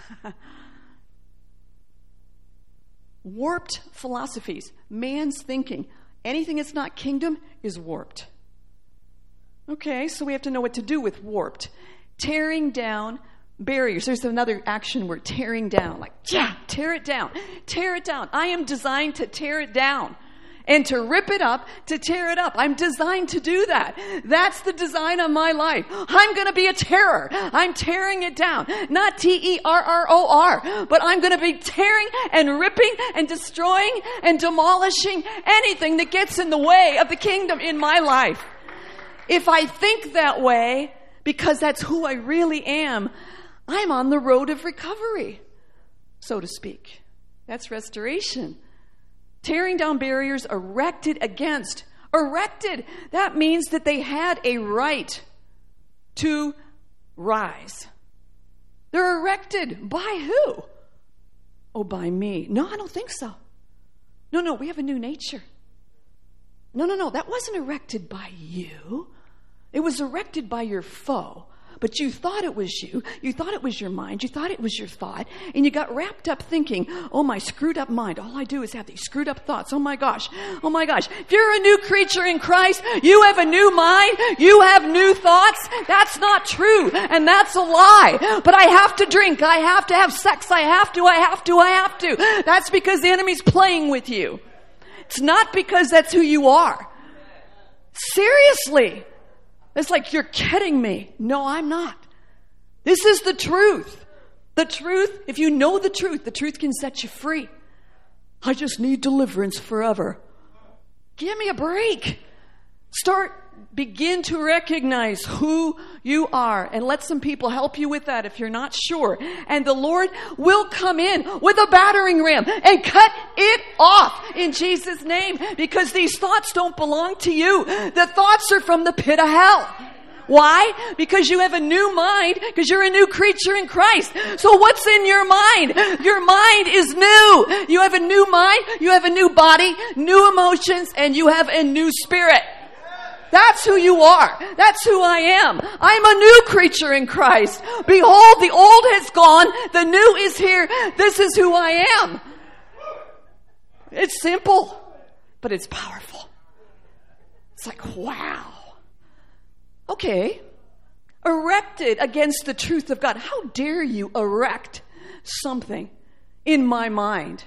Warped philosophies, man's thinking. Anything that's not kingdom is warped. Okay, so we have to know what to do with warped. Tearing down barriers. There's another action word, tearing down. Like, yeah, tear it down. Tear it down. I am designed to tear it down. And to rip it up, to tear it up. I'm designed to do that. That's the design of my life. I'm going to be a terror. I'm tearing it down. Not T E R R O R. But I'm going to be tearing and ripping and destroying and demolishing anything that gets in the way of the kingdom in my life. If I think that way, because that's who I really am, I'm on the road of recovery, so to speak. That's restoration. Tearing down barriers erected against. Erected. That means that they had a right to rise. They're erected by who? Oh, by me. No, I don't think so. No, no, we have a new nature. No, no, no, that wasn't erected by you. It was erected by your foe. But you thought it was you. You thought it was your mind. You thought it was your thought. And you got wrapped up thinking, oh, my screwed up mind. All I do is have these screwed up thoughts. Oh, my gosh. Oh, my gosh. If you're a new creature in Christ, you have a new mind. You have new thoughts. That's not true. And that's a lie. But I have to drink. I have to have sex. I have to. I have to. I have to. That's because the enemy's playing with you. It's not because that's who you are. Seriously. It's like, you're kidding me. No, I'm not. This is the truth. The truth, if you know the truth, the truth can set you free. I just need deliverance forever. Give me a break. Start, begin to recognize who you are and let some people help you with that if you're not sure. And the Lord will come in with a battering ram and cut it off in Jesus' name, because these thoughts don't belong to you. The thoughts are from the pit of hell. Why? Because you have a new mind, because you're a new creature in Christ. So what's in your mind? Your mind is new. You have a new mind, you have a new body, new emotions, and you have a new spirit. That's who you are. That's who I am. I'm a new creature in Christ. Behold, the old has gone. The new is here. This is who I am. It's simple, but it's powerful. It's like, wow. Okay. Erected against the truth of God. How dare you erect something in my mind?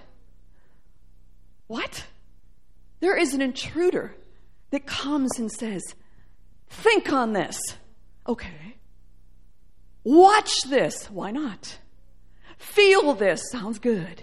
What? There is an intruder that comes and says, think on this. Okay. Watch this. Why not? Feel this. Sounds good.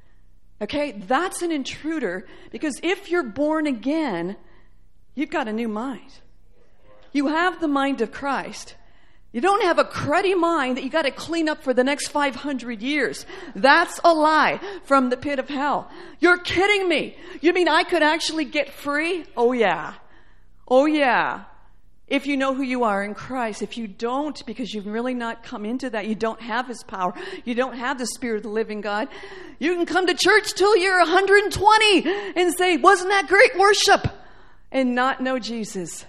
Okay, that's an intruder, because if you're born again, you've got a new mind. You have the mind of Christ. You don't have a cruddy mind that you got to clean up for the next five hundred years. That's a lie from the pit of hell. You're kidding me. You mean I could actually get free? Oh yeah. Oh yeah. If you know who you are in Christ. If you don't, because you've really not come into that, you don't have His power. You don't have the Spirit of the living God. You can come to church till you're one hundred twenty and say, wasn't that great worship? And not know Jesus.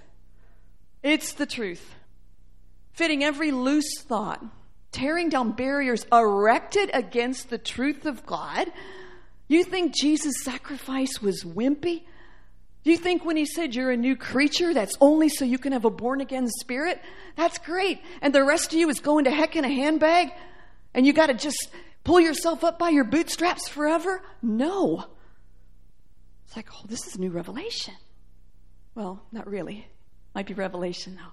It's the truth. Fitting every loose thought, tearing down barriers erected against the truth of God. You think Jesus' sacrifice was wimpy? Do you think when He said you're a new creature, that's only so you can have a born-again spirit? That's great. And the rest of you is going to heck in a handbag? And you got to just pull yourself up by your bootstraps forever? No. It's like, oh, this is new revelation. Well, not really. Might be revelation, though.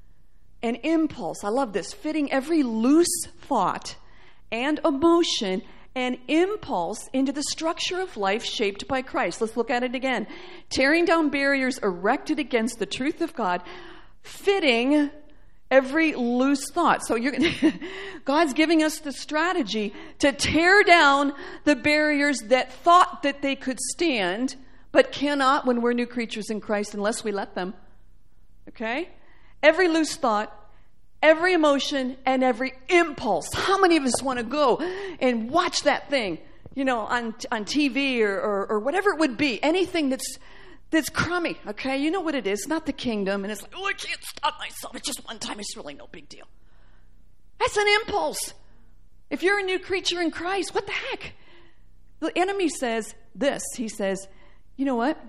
An impulse, I love this, fitting every loose thought and emotion and impulse into the structure of life shaped by Christ. Let's look at it again. Tearing down barriers erected against the truth of God, fitting every loose thought. So you're God's giving us the strategy to tear down the barriers that thought that they could stand, but cannot when we're new creatures in Christ unless we let them. Okay? Every loose thought, every emotion, and every impulse. How many of us want to go and watch that thing, you know, on on T V or, or, or whatever it would be? Anything that's that's crummy, okay? You know what it is. It's not the kingdom. And it's like, oh, I can't stop myself. It's just one time. It's really no big deal. That's an impulse. If you're a new creature in Christ, what the heck? The enemy says this. He says, you know what?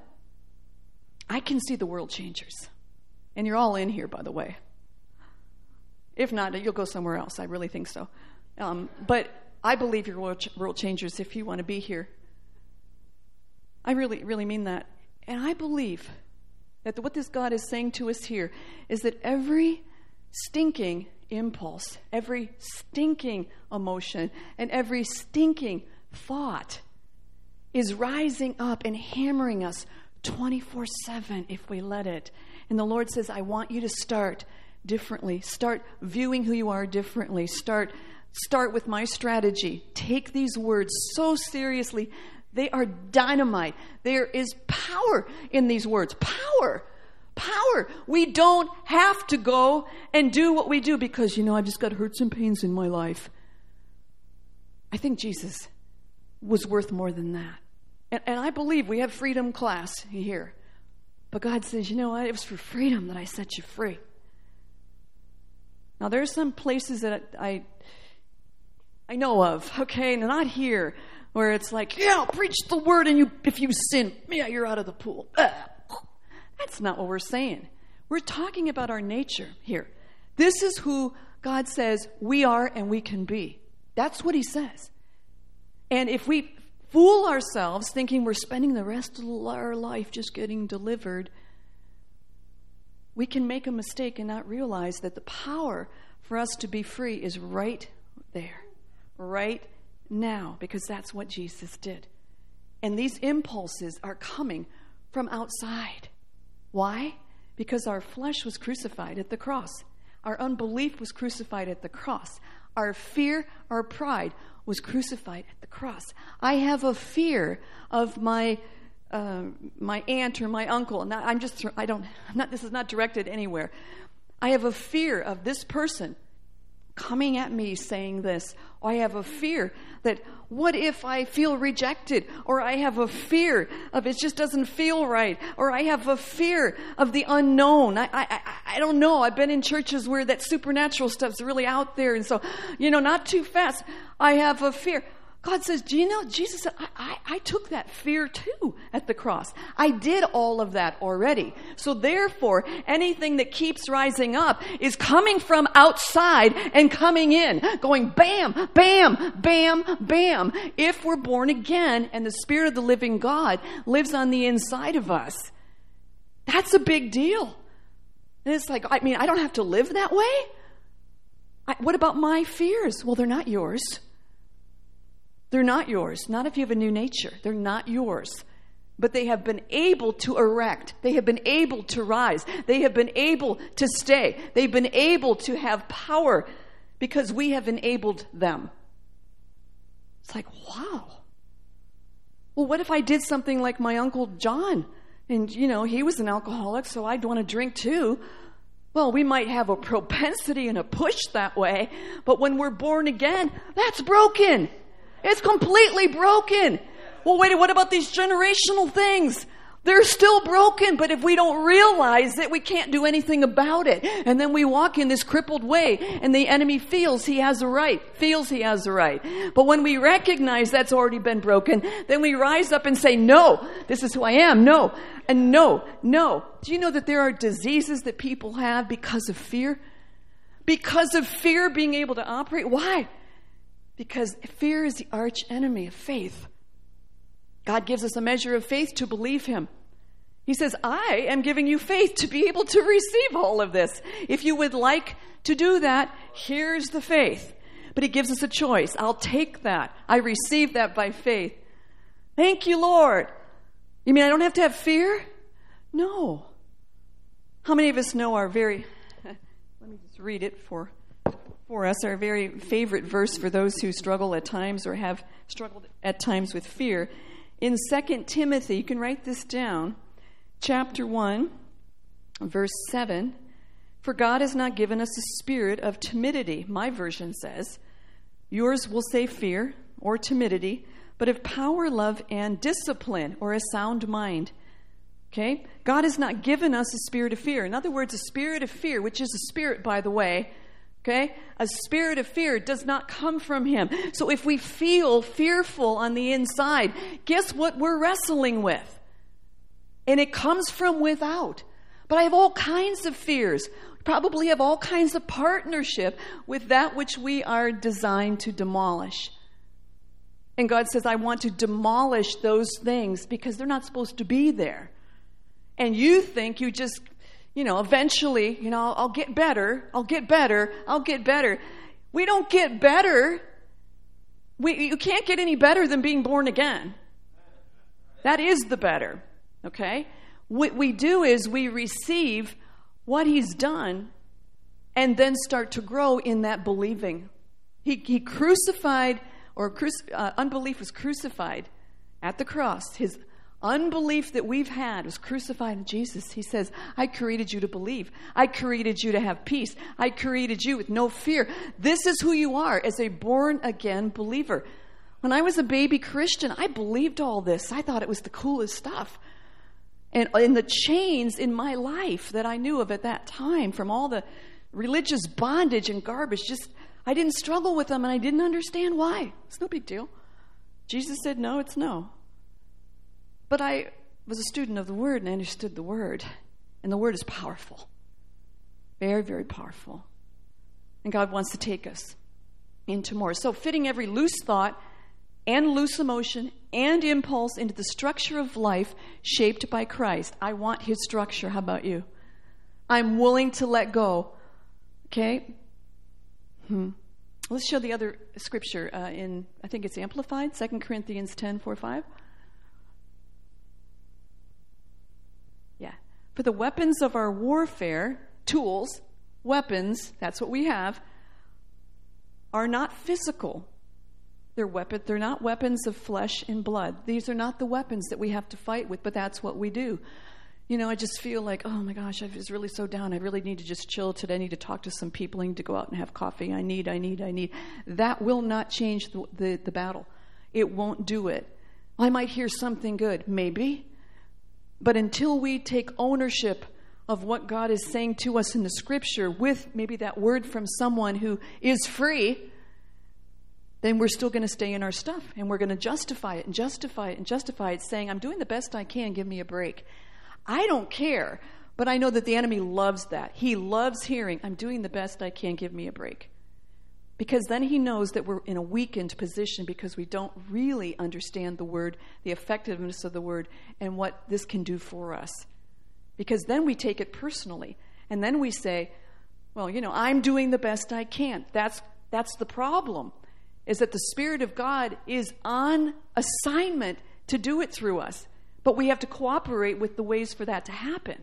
I can see the world changers. And you're all in here, by the way. If not, you'll go somewhere else. I really think so. Um, but I believe you're world, ch- world changers if you want to be here. I really, really mean that. And I believe that the, what this God is saying to us here is that every stinking impulse, every stinking emotion, and every stinking thought is rising up and hammering us twenty-four seven if we let it. And the Lord says, I want you to start differently. Start viewing who you are differently. Start, start with my strategy. Take these words so seriously. They are dynamite. There is power in these words. Power. Power. We don't have to go and do what we do because, you know, I've just got hurts and pains in my life. I think Jesus was worth more than that. And, and I believe we have freedom class here. But God says, you know what? It was for freedom that I set you free. Now, there's some places that I I know of, okay, and not here, where it's like, yeah, I'll preach the word, and you, if you sin, yeah, you're out of the pool. Ugh. That's not what we're saying. We're talking about our nature here. This is who God says we are and we can be. That's what he says. And if we fool ourselves thinking we're spending the rest of our life just getting delivered, we can make a mistake and not realize that the power for us to be free is right there, right now, because that's what Jesus did. And these impulses are coming from outside. Why? Because our flesh was crucified at the cross. Our unbelief was crucified at the cross. Our fear, our pride was crucified at the cross. I have a fear of my uh, my aunt or my uncle. Not, I'm just I don't. I'm not. This is not directed anywhere. I have a fear of this person coming at me saying this. Or I have a fear that what if I feel rejected? Or I have a fear of it just doesn't feel right. Or I have a fear of the unknown. I I I don't know. I've been in churches where that supernatural stuff's really out there. And so, you know, not too fast. I have a fear. God says, do you know, Jesus said, I, I, I took that fear too at the cross. I did all of that already. So therefore, anything that keeps rising up is coming from outside and coming in, going bam, bam, bam, bam. If we're born again and the Spirit of the living God lives on the inside of us, that's a big deal. And it's like, I mean, I don't have to live that way. I, what about my fears? Well, they're not yours. They're not yours. Not if you have a new nature. They're not yours. But they have been able to erect. They have been able to rise. They have been able to stay. They've been able to have power because we have enabled them. It's like, wow. Well, what if I did something like my Uncle John? And, you know, he was an alcoholic, so I'd want to drink too. Well, we might have a propensity and a push that way, but when we're born again, that's broken. It's completely broken. Well, wait, what about these generational things? They're still broken, but if we don't realize it, we can't do anything about it. And then we walk in this crippled way, and the enemy feels he has a right, feels he has a right. But when we recognize that's already been broken, then we rise up and say, no, this is who I am, no, and no, no. Do you know that there are diseases that people have because of fear? Because of fear being able to operate? Why? Because fear is the arch enemy of faith. God gives us a measure of faith to believe him. He says, I am giving you faith to be able to receive all of this. If you would like to do that, here's the faith. But he gives us a choice. I'll take that. I receive that by faith. Thank you, Lord. You mean I don't have to have fear? No. How many of us know our very, let me just read it for For us, our very favorite verse for those who struggle at times or have struggled at times with fear. In Second Timothy, you can write this down, chapter one, verse seven. For God has not given us a spirit of timidity, my version says. Yours will say fear or timidity, but of power, love, and discipline, or a sound mind. Okay? God has not given us a spirit of fear. In other words, a spirit of fear, which is a spirit, by the way, okay? A spirit of fear does not come from him. So if we feel fearful on the inside, guess what we're wrestling with? And it comes from without. But I have all kinds of fears. Probably have all kinds of partnership with that which we are designed to demolish. And God says, I want to demolish those things because they're not supposed to be there. And you think you just... You know, eventually, you know, I'll, I'll get better. I'll get better. I'll get better. We don't get better. We, you can't get any better than being born again. That is the better, okay? What we do is we receive what he's done and then start to grow in that believing. He, he crucified, or cruci- uh, unbelief was crucified at the cross. His unbelief that we've had was crucified in Jesus. He says, I created you to believe. I created you to have peace. I created you with no fear. This is who you are as a born-again believer. When I was a baby Christian, I believed all this. I thought it was the coolest stuff. And in the chains in my life that I knew of at that time, from all the religious bondage and garbage, just I didn't struggle with them, and I didn't understand why. It's no big deal. Jesus said no, it's no. But I was a student of the Word, and I understood the Word. And the Word is powerful. Very, very powerful. And God wants to take us into more. So fitting every loose thought and loose emotion and impulse into the structure of life shaped by Christ. I want His structure. How about you? I'm willing to let go. Okay? Hmm. Let's show the other scripture uh, in, I think it's Amplified, Second Corinthians ten, four, five. Yeah. For the weapons of our warfare, tools, weapons, that's what we have, are not physical. They're weapon, they're not weapons of flesh and blood. These are not the weapons that we have to fight with, but that's what we do. You know, I just feel like, oh my gosh, I was really so down. I really need to just chill today. I need to talk to some people. I need to go out and have coffee. I need, I need, I need. That will not change the, the, the battle. It won't do it. I might hear something good, maybe. But until we take ownership of what God is saying to us in the scripture with maybe that word from someone who is free, then we're still going to stay in our stuff. And we're going to justify it and justify it and justify it, saying, I'm doing the best I can. Give me a break. I don't care, but I know that the enemy loves that. He loves hearing, I'm doing the best I can, give me a break. Because then he knows that we're in a weakened position because we don't really understand the word, the effectiveness of the word, and what this can do for us. Because then we take it personally. And then we say, well, you know, I'm doing the best I can. That's, that's the problem, is that the Spirit of God is on assignment to do it through us. But we have to cooperate with the ways for that to happen.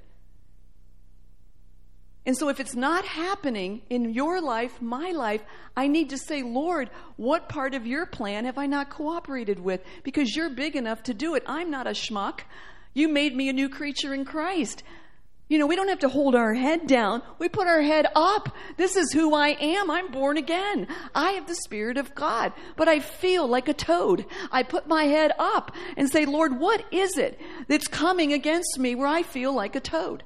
And so if it's not happening in your life, my life, I need to say, Lord, what part of your plan have I not cooperated with? Because you're big enough to do it. I'm not a schmuck. You made me a new creature in Christ. You know, we don't have to hold our head down. We put our head up. This is who I am. I'm born again. I have the Spirit of God, but I feel like a toad. I put my head up and say, Lord, what is it that's coming against me where I feel like a toad?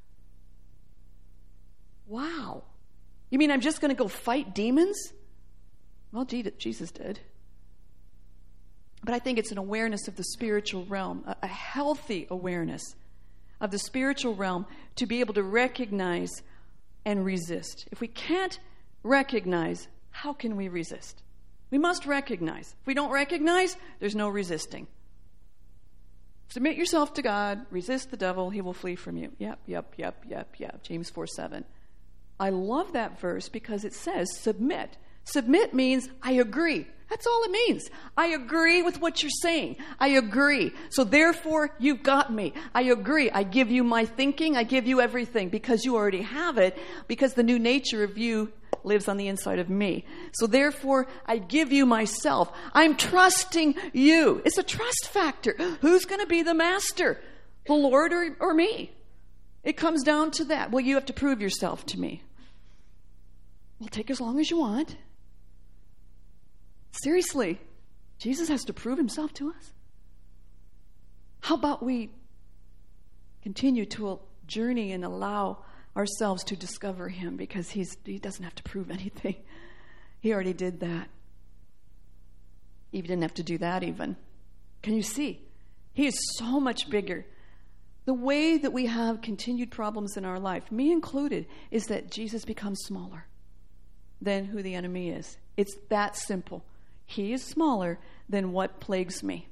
Wow. You mean I'm just going to go fight demons? Well, Jesus did. But I think it's an awareness of the spiritual realm, a healthy awareness of the spiritual realm to be able to recognize and resist. If we can't recognize, how can we resist? We must recognize. If we don't recognize, there's no resisting. Submit yourself to God, resist the devil, he will flee from you. Yep, yep, yep, yep, yep. James four seven. I love that verse because it says submit. Submit means I agree. That's all it means. I agree with what you're saying. I agree. So therefore, you've got me. I agree. I give you my thinking. I give you everything because you already have it, because the new nature of you lives on the inside of me. So therefore, I give you myself. I'm trusting you. It's a trust factor. Who's going to be the master? The Lord or, or me? It comes down to that. Well, you have to prove yourself to me. Well, take as long as you want. Seriously, Jesus has to prove himself to us. How about we continue to journey and allow ourselves to discover him, because he's he doesn't have to prove anything. He already did that. He didn't have to do that even. Can you see? He is so much bigger. The way that we have continued problems in our life, me included, is that Jesus becomes smaller than who the enemy is. It's that simple. He is smaller than what plagues me.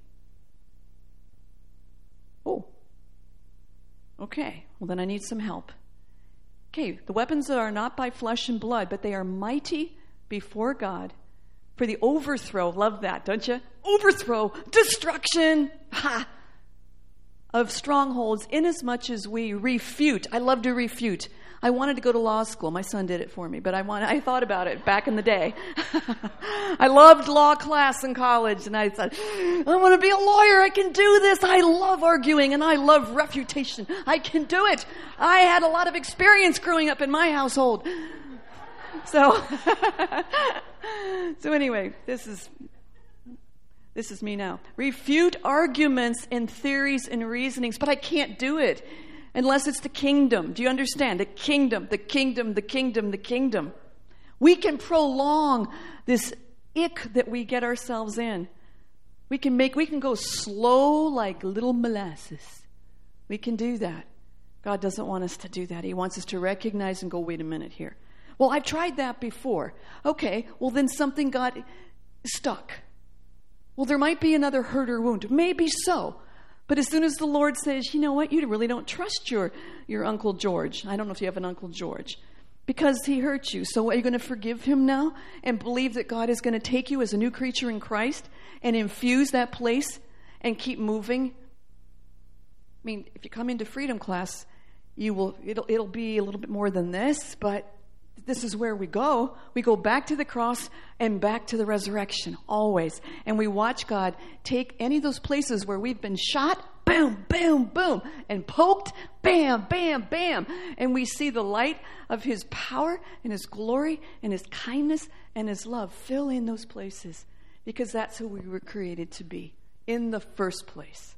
Oh. Okay. Well, then I need some help. Okay. The weapons are not by flesh and blood, but they are mighty before God for the overthrow. Love that, don't you? Overthrow, destruction, ha, of strongholds, inasmuch as we refute. I love to refute. I wanted to go to law school. My son did it for me, but I want, I thought about it back in the day. I loved law class in college, and I thought, I want to be a lawyer. I can do this. I love arguing, and I love refutation. I can do it. I had a lot of experience growing up in my household. So, so anyway, this is This is me now. Refute arguments and theories and reasonings, but I can't do it unless it's the kingdom. Do you understand? The kingdom, the kingdom, the kingdom, the kingdom. We can prolong this ick that we get ourselves in. We can make, we can go slow like little molasses. We can do that. God doesn't want us to do that. He wants us to recognize and go, wait a minute here. Well, I've tried that before. Okay, well then something got stuck. Well, there might be another hurt or wound. Maybe so. But as soon as the Lord says, you know what, you really don't trust your, your Uncle George. I don't know if you have an Uncle George. Because he hurt you. So are you going to forgive him now and believe that God is going to take you as a new creature in Christ and infuse that place and keep moving? I mean, if you come into Freedom Class, you will it'll it'll be a little bit more than this, but this is where we go. We go back to the cross and back to the resurrection, always. And we watch God take any of those places where we've been shot, boom, boom, boom, and poked, bam, bam, bam. And we see the light of his power and his glory and his kindness and his love fill in those places, because that's who we were created to be in the first place.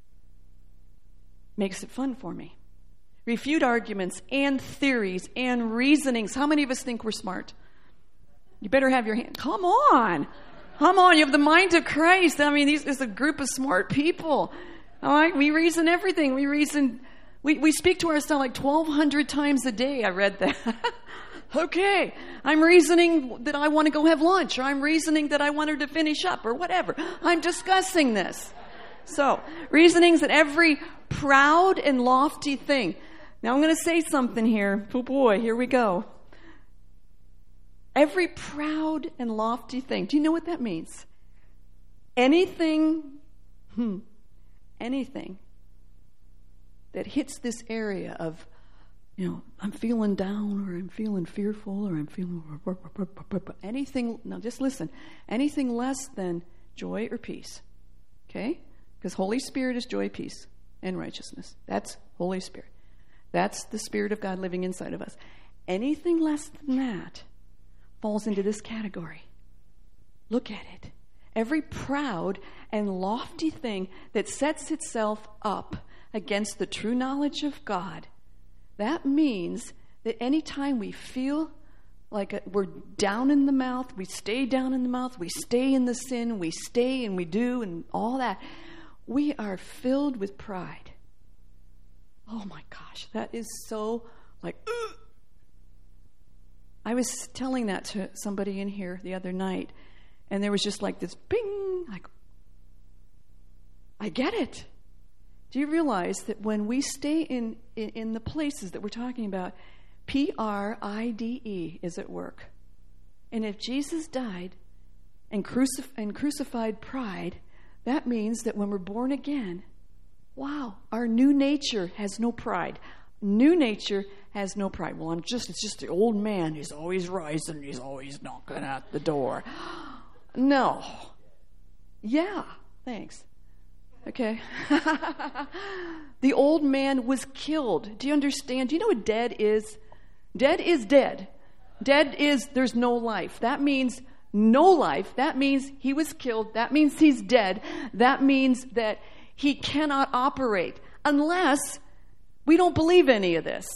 Makes it fun for me. Refute arguments and theories and reasonings. How many of us think we're smart? You better have your hand. Come on. Come on. You have the mind of Christ. I mean, this is a group of smart people. All right. We reason everything. We reason. We, we speak to ourselves like twelve hundred times a day. I read that. Okay. I'm reasoning that I want to go have lunch, or I'm reasoning that I want her to finish up, or whatever. I'm discussing this. So, reasonings at every proud and lofty thing. Now I'm going to say something here. Oh boy, here we go. Every proud and lofty thing. Do you know what that means? Anything, hmm, anything that hits this area of, you know, I'm feeling down, or I'm feeling fearful, or I'm feeling anything. Now just listen. Anything less than joy or peace. Okay? Because Holy Spirit is joy, peace, and righteousness. That's Holy Spirit. That's the Spirit of God living inside of us. Anything less than that falls into this category. Look at it. Every proud and lofty thing that sets itself up against the true knowledge of God, that means that anytime we feel like we're down in the mouth, we stay down in the mouth, we stay in the sin, we stay and we do and all that, we are filled with pride. Oh my gosh, that is so like, ugh. I was telling that to somebody in here the other night, and there was just like this bing, like, I get it. Do you realize that when we stay in, in, in the places that we're talking about, P R I D E is at work. And if Jesus died and, crucif- and crucified pride, that means that when we're born again, wow, our new nature has no pride. New nature has no pride. Well, I'm just, it's just the old man. He's always rising. He's always knocking at the door. No. Yeah, thanks. Okay. The old man was killed. Do you understand? Do you know what dead is? Dead is dead. Dead is there's no life. That means no life. That means he was killed. That means he's dead. That means that he cannot operate unless we don't believe any of this.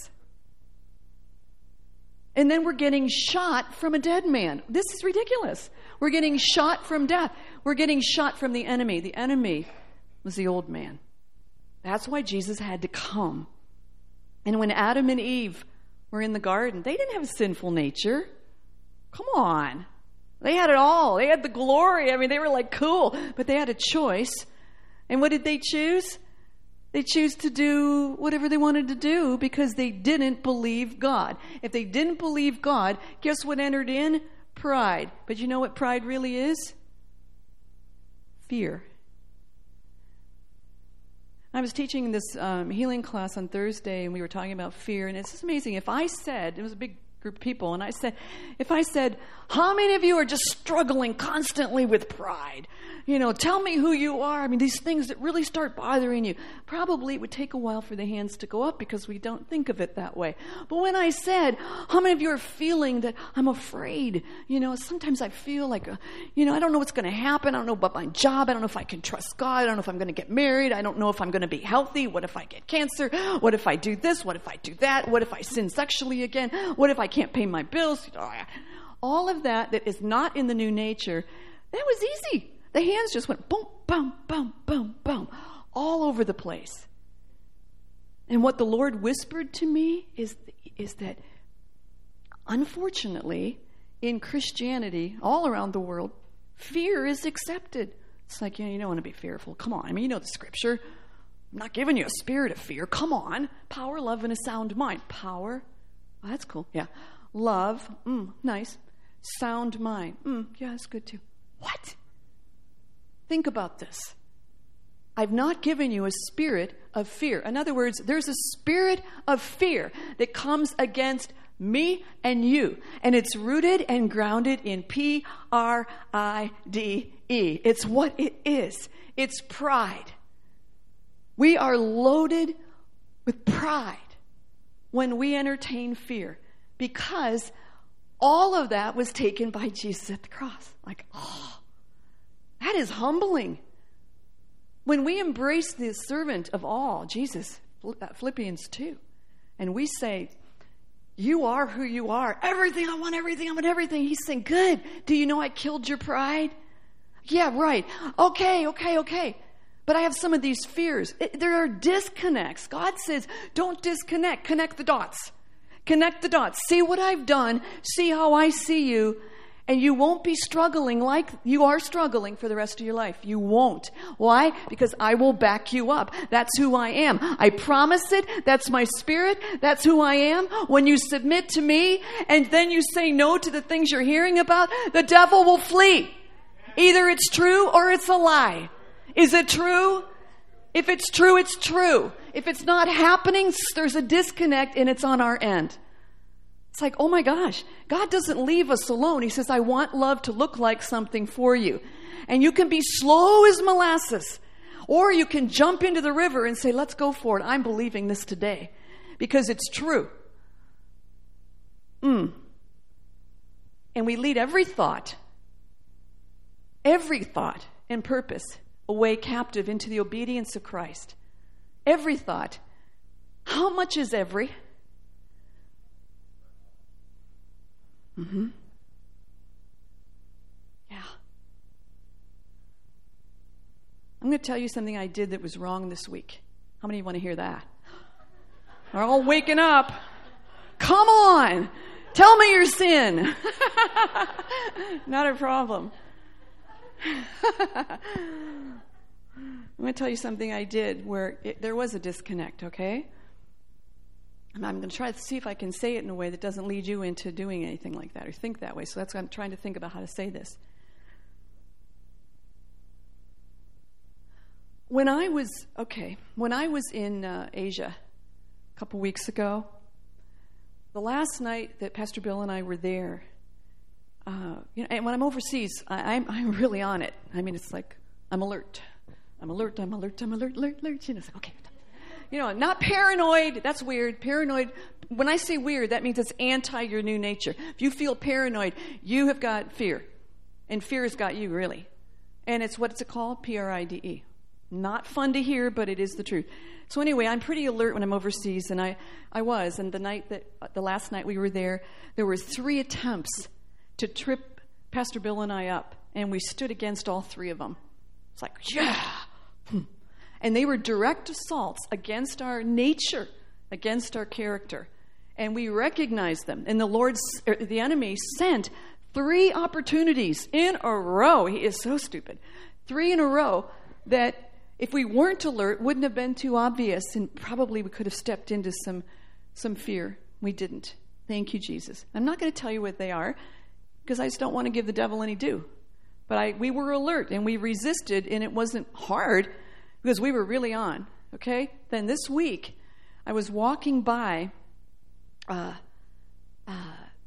And then we're getting shot from a dead man. This is ridiculous. We're getting shot from death. We're getting shot from the enemy. The enemy was the old man. That's why Jesus had to come. And when Adam and Eve were in the garden, they didn't have a sinful nature. Come on. They had it all. They had the glory. I mean, they were like cool. But they had a choice. And what did they choose? They choose to do whatever they wanted to do because they didn't believe God. If they didn't believe God, guess what entered in? Pride. But you know what pride really is? Fear. I was teaching this um, healing class on Thursday, and we were talking about fear. And it's just amazing. If I said, it was a big group of people, and I said, if I said, how many of you are just struggling constantly with pride? You know, tell me who you are. I mean, these things that really start bothering you. Probably it would take a while for the hands to go up because we don't think of it that way. But when I said, how many of you are feeling that I'm afraid? You know, sometimes I feel like, a, you know, I don't know what's going to happen. I don't know about my job. I don't know if I can trust God. I don't know if I'm going to get married. I don't know if I'm going to be healthy. What if I get cancer? What if I do this? What if I do that? What if I sin sexually again? What if I can't pay my bills? All of that that is not in the new nature, that was easy. The hands just went boom, boom, boom, boom, boom, all over the place. And what the Lord whispered to me is, is that, unfortunately, in Christianity, all around the world, fear is accepted. It's like, you know, you don't want to be fearful. Come on. I mean, you know the scripture. I'm not giving you a spirit of fear. Come on. Power, love, and a sound mind. Power. Oh, that's cool. Yeah. Love. Mm, nice. Sound mind. Mm, yeah, that's good too. What? Think about this. I've not given you a spirit of fear. In other words, there's a spirit of fear that comes against me and you. And it's rooted and grounded in P R I D E. It's what it is. It's pride. We are loaded with pride when we entertain fear because all of that was taken by Jesus at the cross. Like, oh. That is humbling. When we embrace the servant of all, Jesus, Philippians two, and we say, you are who you are. Everything, I want everything, I want everything. He's saying, good. Do you know I killed your pride? Yeah, right. Okay, okay, okay. But I have some of these fears. It, there are disconnects. God says, don't disconnect. Connect the dots. Connect the dots. See what I've done. See how I see you. And you won't be struggling like you are struggling for the rest of your life. You won't. Why? Because I will back you up. That's who I am. I promise it. That's my spirit. That's who I am. When you submit to me and then you say no to the things you're hearing about, the devil will flee. Either it's true or it's a lie. Is it true? If it's true, it's true. If it's not happening, there's a disconnect and it's on our end. It's like, oh my gosh, God doesn't leave us alone. He says, I want love to look like something for you. And you can be slow as molasses. Or you can jump into the river and say, let's go for it. I'm believing this today. Because it's true. Mm. And we lead every thought, every thought and purpose away captive into the obedience of Christ. Every thought. How much is every? Mm-hmm. Yeah. I'm going to tell you something I did that was wrong this week. How many want to hear that? They're all waking up. Come on. Tell me your sin. Not a problem. I'm going to tell you something I did where it, there was a disconnect, okay? And I'm going to try to see if I can say it in a way that doesn't lead you into doing anything like that or think that way. So that's why I'm trying to think about how to say this. When I was, okay, when I was in uh, Asia a couple weeks ago, the last night that Pastor Bill and I were there, uh, you know, and when I'm overseas, I, I'm, I'm really on it. I mean, it's like, I'm alert. I'm alert, I'm alert, I'm alert, alert, alert. You know, it's like, okay. You know, not paranoid. That's weird. Paranoid. When I say weird, that means it's anti your new nature. If you feel paranoid, you have got fear. And fear has got you, really. And it's, what's it called? P R I D E. Not fun to hear, but it is the truth. So anyway, I'm pretty alert when I'm overseas, and I, I was. And the night that, the last night we were there, there were three attempts to trip Pastor Bill and I up. And we stood against all three of them. It's like, yeah. And they were direct assaults against our nature, against our character. And we recognized them. And the Lord, the enemy sent three opportunities in a row. He is so stupid. Three in a row that if we weren't alert, wouldn't have been too obvious. And probably we could have stepped into some, some fear. We didn't. Thank you, Jesus. I'm not going to tell you what they are because I just don't want to give the devil any due. But I, we were alert and we resisted, and it wasn't hard because we were really on, okay? Then this week, I was walking by uh, uh,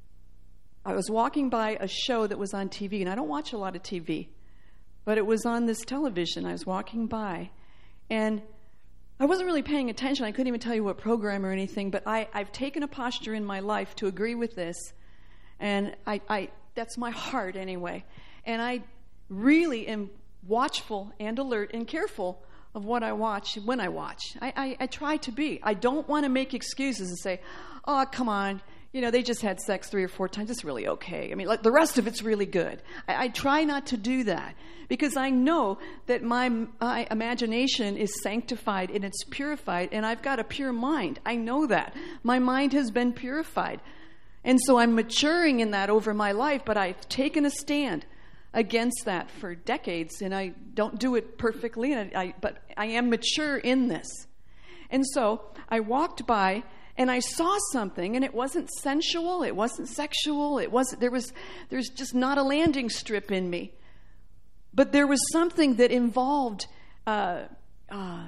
I was walking by a show that was on T V, and I don't watch a lot of T V, but it was on this television. I was walking by, and I wasn't really paying attention. I couldn't even tell you what program or anything, but I, I've taken a posture in my life to agree with this, and I, I that's my heart anyway. And I really am watchful and alert and careful of what I watch when I watch. I, I, I try to be. I don't want to make excuses and say, oh, come on, you know, they just had sex three or four times. It's really okay. I mean, like, the rest of it's really good. I, I try not to do that because I know that my, my imagination is sanctified and it's purified, and I've got a pure mind. I know that. My mind has been purified. And so I'm maturing in that over my life, but I've taken a stand against that for decades, and I don't do it perfectly, and I, I, but I am mature in this. And so I walked by, and I saw something, and it wasn't sensual, it wasn't sexual, it wasn't, there was, there's just not a landing strip in me. But there was something that involved uh, uh,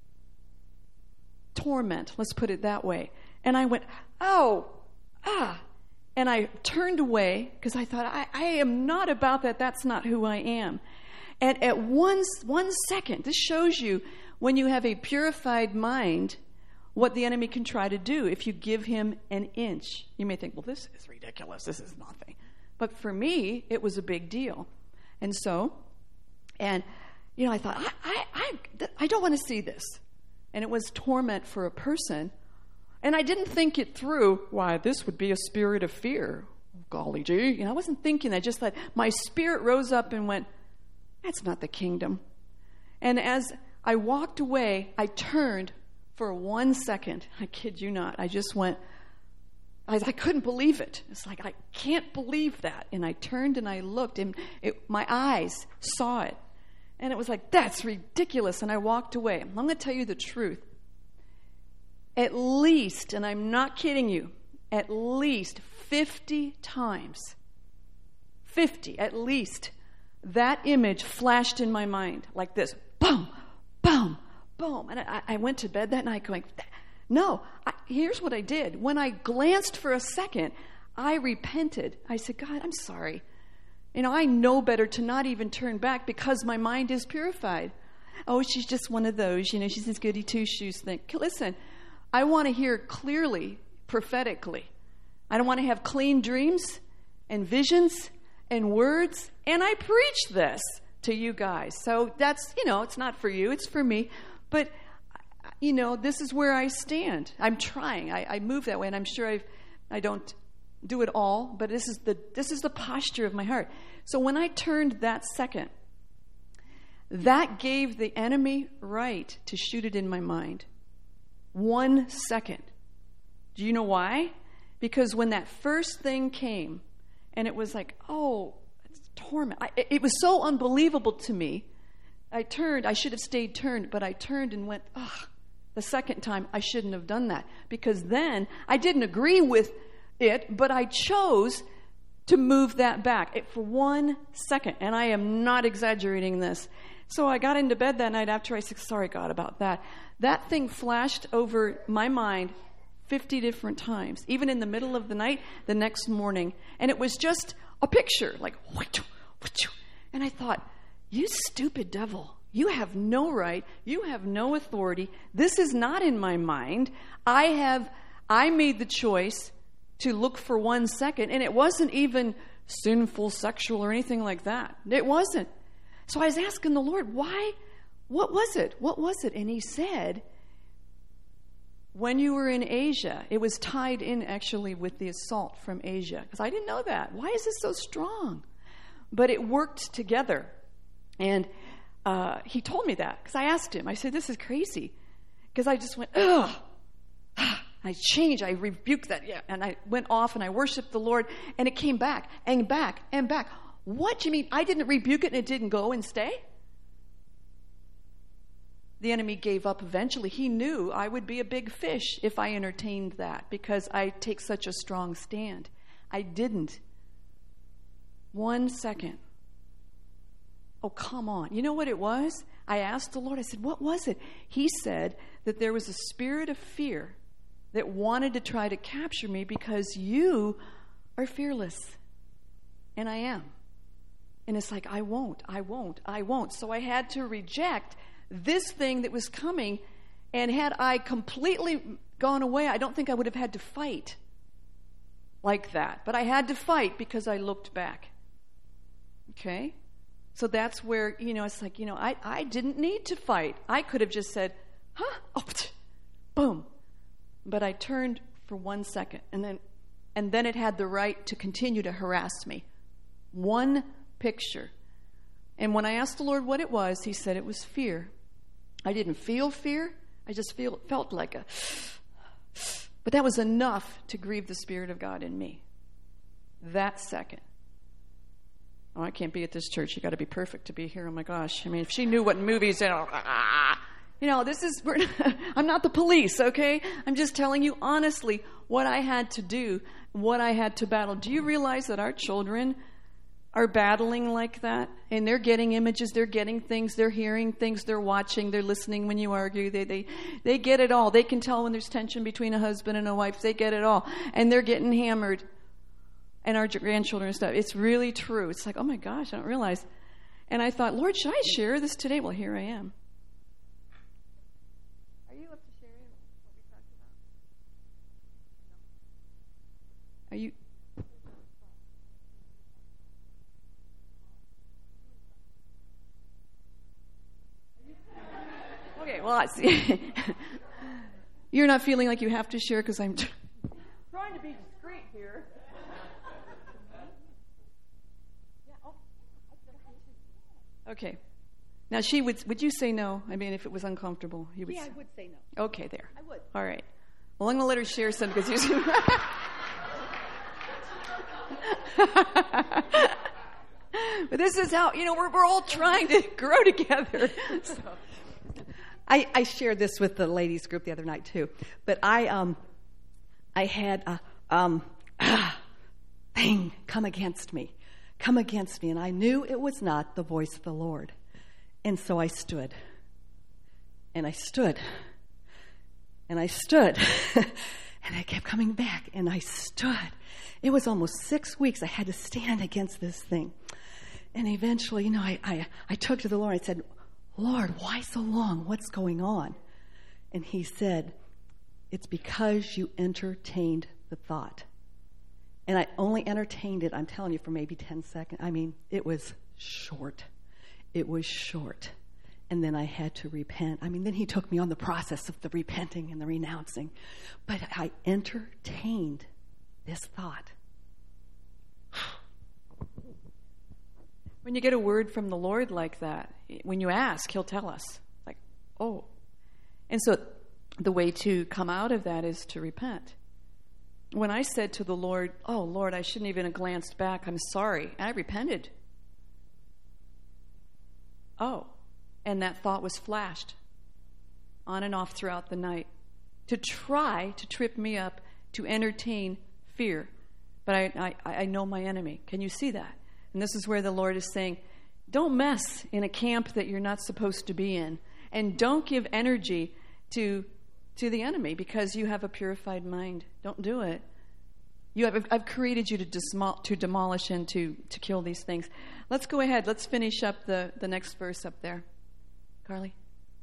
torment, let's put it that way. And I went, oh, ah. And I turned away because I thought, I, I am not about that. That's not who I am. And at one, one second, this shows you when you have a purified mind, what the enemy can try to do if you give him an inch. You may think, well, this is ridiculous. This is nothing. But for me, it was a big deal. And so, and, you know, I thought, I, I, I, I don't want to see this. And it was torment for a person. And I didn't think it through, why, this would be a spirit of fear. Golly gee. You know, I wasn't thinking that. I just thought, my spirit rose up and went, that's not the kingdom. And as I walked away, I turned for one second. I kid you not. I just went, I, I couldn't believe it. It's like, I can't believe that. And I turned and I looked, and it, my eyes saw it. And it was like, that's ridiculous. And I walked away. I'm going to tell you the truth. At least, and I'm not kidding you, at least fifty times, fifty at least, that image flashed in my mind like this. Boom, boom, boom. And I, I went to bed that night going, no, I, here's what I did. When I glanced for a second, I repented. I said, God, I'm sorry. You know, I know better to not even turn back because my mind is purified. Oh, she's just one of those, you know, she's this goody two-shoes thing. Listen, I want to hear clearly, prophetically. I don't want to have clean dreams and visions and words. And I preach this to you guys. So that's, you know, it's not for you, it's for me. But, you know, this is where I stand. I'm trying. I, I move that way, and I'm sure I've, I don't do it all, but this is the this is the posture of my heart. So when I turned that second, that gave the enemy right to shoot it in my mind. One second. Do you know why? Because when that first thing came, and it was like, oh, it's torment. I, it was so unbelievable to me. I turned. I should have stayed turned, but I turned and went, ugh. The second time, I shouldn't have done that. Because then, I didn't agree with it, but I chose to move that back it, for one second. And I am not exaggerating this. So I got into bed that night after I said, sorry, God, about that. That thing flashed over my mind fifty different times, even in the middle of the night, the next morning. And it was just a picture, like, and I thought, you stupid devil, you have no right, you have no authority. This is not in my mind. I have, I made the choice to look for one second, and it wasn't even sinful, sexual, or anything like that. It wasn't. So I was asking the Lord, why? What was it? What was it? And he said, when you were in Asia, it was tied in actually with the assault from Asia. Because I didn't know that. Why is this so strong? But it worked together. And uh, he told me that. Because I asked him. I said, this is crazy. Because I just went, ugh. I changed. I rebuked that. Yeah. And I went off and I worshiped the Lord. And it came back and back and back. What do you mean? I didn't rebuke it and it didn't go and stay? The enemy gave up eventually. He knew I would be a big fish if I entertained that because I take such a strong stand. I didn't. One second. Oh, come on. You know what it was? I asked the Lord, I said, what was it? He said that there was a spirit of fear that wanted to try to capture me because you are fearless. And I am. And it's like, I won't, I won't, I won't. So I had to reject this thing that was coming. And had I completely gone away, I don't think I would have had to fight like that. But I had to fight because I looked back. Okay? So that's where, you know, it's like, you know, I, I didn't need to fight. I could have just said, huh? Oh, boom. But I turned for one second, and then and then it had the right to continue to harass me. One picture. And when I asked the Lord what it was, he said it was fear. I didn't feel fear. I just feel felt like a... But that was enough to grieve the Spirit of God in me. That second. Oh, I can't be at this church. You got to be perfect to be here. Oh, my gosh. I mean, if she knew what movies... You know, you know this is... We're, I'm not the police, okay? I'm just telling you honestly what I had to do, what I had to battle. Do you realize that our children are battling like that? And they're getting images, they're getting things, they're hearing things, they're watching, they're listening when you argue. They they they get it all. They can tell when there's tension between a husband and a wife. They get it all. And they're getting hammered. And our grandchildren and stuff. It's really true. It's like, oh my gosh, I don't realize. And I thought, Lord, should I share this today? Well, here I am. Are you up to sharing what we talked about? Are you... Okay, well, I see. You're not feeling like you have to share because I'm trying to be discreet here. Okay. Now, she would. Would you say no? I mean, if it was uncomfortable, you would. Yeah, I would say no. Okay, there. I would. All right. Well, I'm going to let her share some because you. But this is how, you know, we're we're all trying to grow together. So. I, I shared this with the ladies group the other night too, but I um I had a um ah, thing come against me, come against me, and I knew it was not the voice of the Lord, and so I stood, and I stood, and I stood, and I kept coming back, and I stood. It was almost six weeks I had to stand against this thing, and eventually, you know, I I, I took to the Lord. I said, Lord, why so long? What's going on? And he said, it's because you entertained the thought. And I only entertained it, I'm telling you, for maybe ten seconds. I mean, it was short. It was short. And then I had to repent. I mean, then he took me on the process of the repenting and the renouncing. But I entertained this thought. When you get a word from the Lord like that, when you ask, he'll tell us. Like, oh. And so the way to come out of that is to repent. When I said to the Lord, oh, Lord, I shouldn't even have glanced back. I'm sorry. And I repented. Oh. And that thought was flashed on and off throughout the night to try to trip me up, to entertain fear. But I, I, I know my enemy. Can you see that? And this is where the Lord is saying, don't mess in a camp that you're not supposed to be in. And don't give energy to to the enemy because you have a purified mind. Don't do it. You have, I've created you to, dismol- to demolish and to, to kill these things. Let's go ahead. Let's finish up the, the next verse up there. Carly?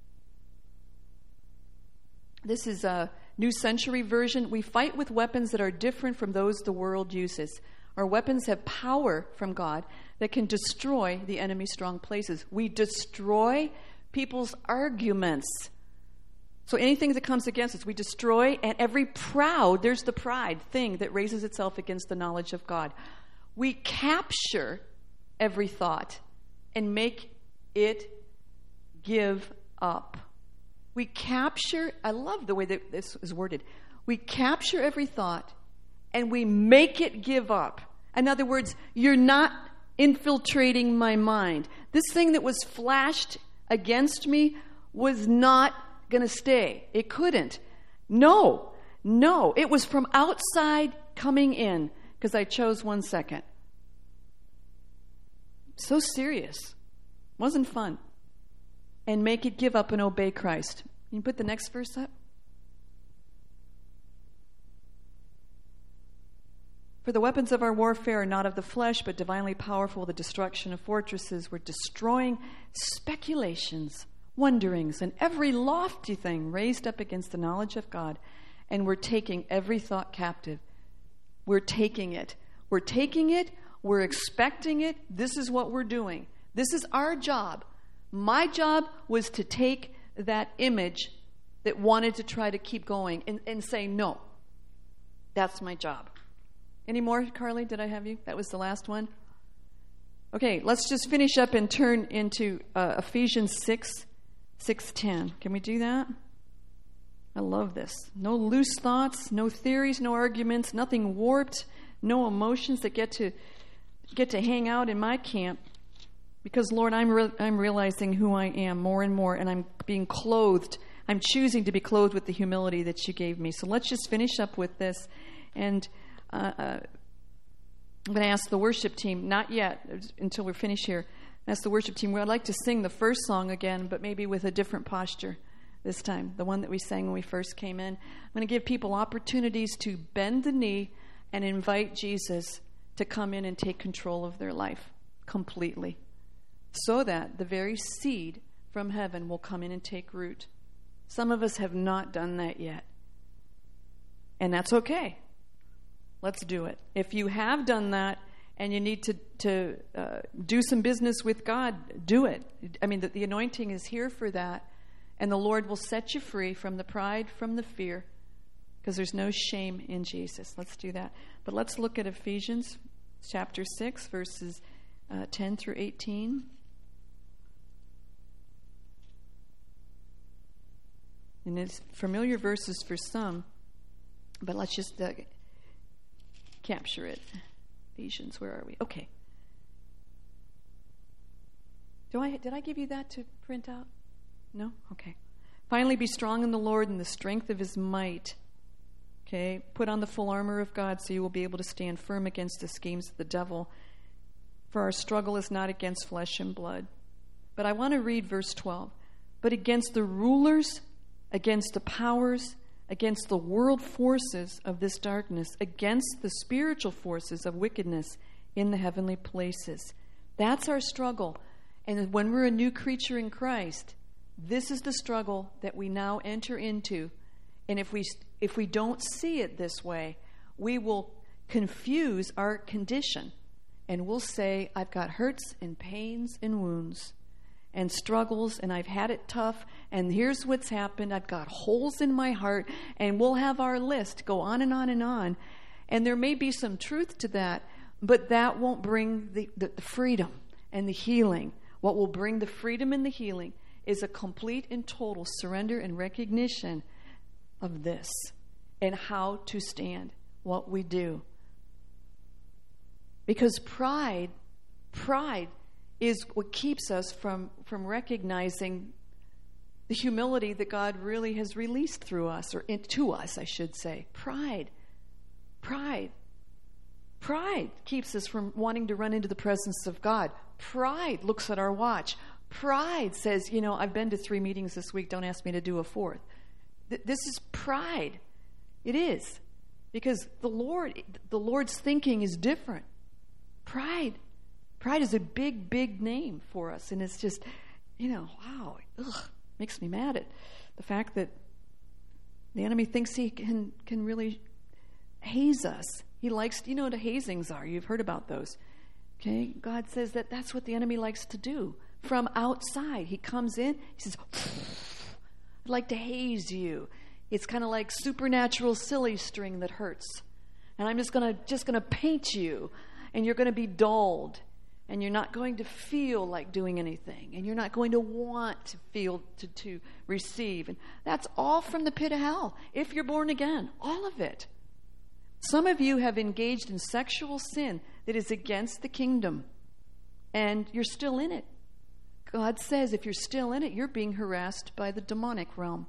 This is a New Century Version. We fight with weapons that are different from those the world uses. Our weapons have power from God that can destroy the enemy's strong places. We destroy people's arguments. So anything that comes against us, we destroy. And every proud, there's the pride thing that raises itself against the knowledge of God. We capture every thought and make it give up. We capture, I love the way that this is worded. We capture every thought and we make it give up. In other words, you're not infiltrating my mind. This thing that was flashed against me was not going to stay. It couldn't. No, no. It was from outside coming in because I chose one second. So serious. Wasn't fun. And make it give up and obey Christ. Can you put the next verse up? For the weapons of our warfare are not of the flesh, but divinely powerful, the destruction of fortresses. We're destroying speculations, wonderings, and every lofty thing raised up against the knowledge of God. And we're taking every thought captive. We're taking it. We're taking it. We're expecting it. This is what we're doing. This is our job. My job was to take that image that wanted to try to keep going and, and say, no, that's my job. Any more, Carly? Did I have you? That was the last one? Okay, let's just finish up and turn into uh, Ephesians six, six ten. Can we do that? I love this. No loose thoughts, no theories, no arguments, nothing warped, no emotions that get to get to hang out in my camp. Because, Lord, I'm re- I'm realizing who I am more and more, and I'm being clothed. I'm choosing to be clothed with the humility that you gave me. So let's just finish up with this. And uh, uh, I'm going to ask the worship team, not yet, until we're finished here, ask the worship team, well, I'd like to sing the first song again, but maybe with a different posture this time, the one that we sang when we first came in. I'm going to give people opportunities to bend the knee and invite Jesus to come in and take control of their life completely, so that the very seed from heaven will come in and take root. Some of us have not done that yet, and that's okay. Let's do it. If you have done that and you need to, to uh, do some business with God, do it. I mean, the, the anointing is here for that, and the Lord will set you free from the pride, from the fear, because there's no shame in Jesus. Let's do that. But let's look at Ephesians chapter six, verses uh, ten through eighteen. And it's familiar verses for some, but let's just uh, capture it. Ephesians, where are we? Okay. Do I did I give you that to print out? No? Okay. Finally, be strong in the Lord and the strength of his might. Okay? Put on the full armor of God so you will be able to stand firm against the schemes of the devil. For our struggle is not against flesh and blood. But I want to read verse twelve. But against the rulers, against the powers, against the world forces of this darkness, against the spiritual forces of wickedness in the heavenly places. That's our struggle. And when we're a new creature in Christ, this is the struggle that we now enter into. And if we if we don't see it this way, we will confuse our condition. And we'll say, I've got hurts and pains and wounds and struggles, and I've had it tough, and here's what's happened. I've got holes in my heart, and we'll have our list go on and on and on. And there may be some truth to that, but that won't bring the, the, the freedom and the healing. What will bring the freedom and the healing is a complete and total surrender and recognition of this and how to stand, what we do. Because pride, pride is what keeps us from, from recognizing the humility that God really has released through us, or into us, I should say. Pride. Pride. Pride keeps us from wanting to run into the presence of God. Pride looks at our watch. Pride says, you know, I've been to three meetings this week, don't ask me to do a fourth. Th- this is pride. It is. Because the Lord, the Lord's thinking is different. Pride. Pride is a big, big name for us. And it's just, you know, wow, ugh, makes me mad at the fact that the enemy thinks he can, can really haze us. He likes, you know what hazings are. You've heard about those. Okay? God says that that's what the enemy likes to do. From outside, he comes in, he says, I'd like to haze you. It's kind of like supernatural silly string that hurts. And I'm just going to just going to paint you, and you're going to be dulled. And you're not going to feel like doing anything. And you're not going to want to feel, to, to receive. And that's all from the pit of hell. If you're born again, all of it. Some of you have engaged in sexual sin that is against the kingdom. And you're still in it. God says if you're still in it, you're being harassed by the demonic realm.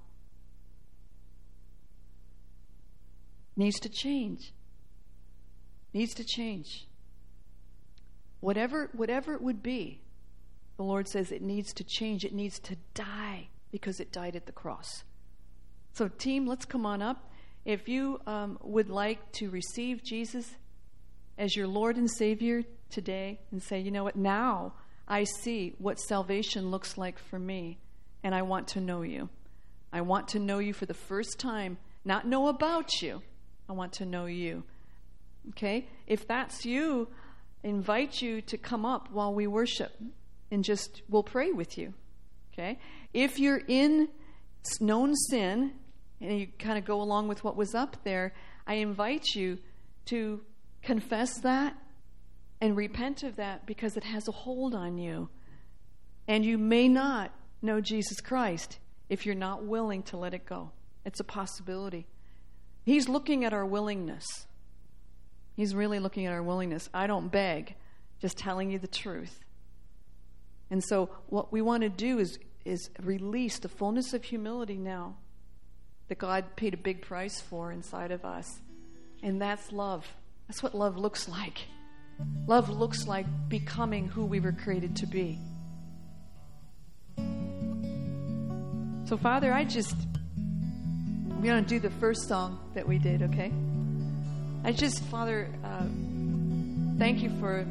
Needs to change. Needs to change. Whatever, whatever it would be, the Lord says it needs to change. It needs to die because it died at the cross. So, team, let's come on up. If you um, would like to receive Jesus as your Lord and Savior today and say, you know what, now I see what salvation looks like for me, and I want to know you. I want to know you for the first time, not know about you. I want to know you. Okay? If that's you, invite you to come up while we worship, and just, we'll pray with you. Okay? If you're in known sin, and you kind of go along with what was up there, I invite you to confess that and repent of that, because it has a hold on you. And you may not know Jesus Christ if you're not willing to let it go. It's a possibility. He's looking at our willingness. He's really looking at our willingness. I don't beg, just telling you the truth. And so what we want to do is, is release the fullness of humility now that God paid a big price for inside of us. And that's love. That's what love looks like. Love looks like becoming who we were created to be. So, Father, I just, we're going to do the first song that we did, okay? I just, Father, uh, thank you for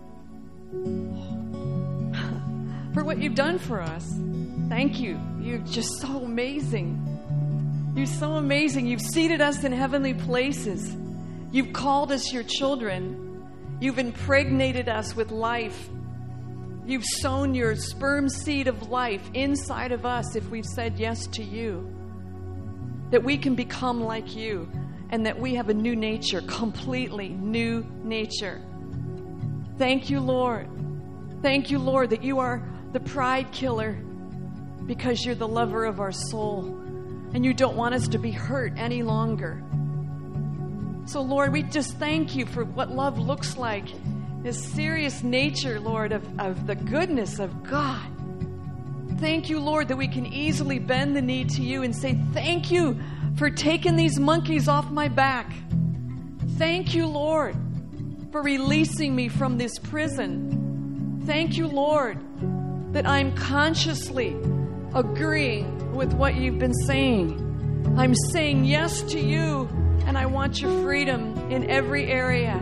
for what you've done for us. Thank you. You're just so amazing. You're so amazing. You've seated us in heavenly places. You've called us your children. You've impregnated us with life. You've sown your sperm seed of life inside of us if we've said yes to you. That we can become like you, and that we have a new nature, completely new nature. Thank you, Lord. Thank you, Lord, that you are the pride killer, because you're the lover of our soul, and you don't want us to be hurt any longer. So, Lord, we just thank you for what love looks like, this serious nature, Lord, of, of the goodness of God. Thank you, Lord, that we can easily bend the knee to you and say, thank you for taking these monkeys off my back. Thank you, Lord, for releasing me from this prison. Thank you, Lord, that I'm consciously agreeing with what you've been saying. I'm saying yes to you, and I want your freedom in every area.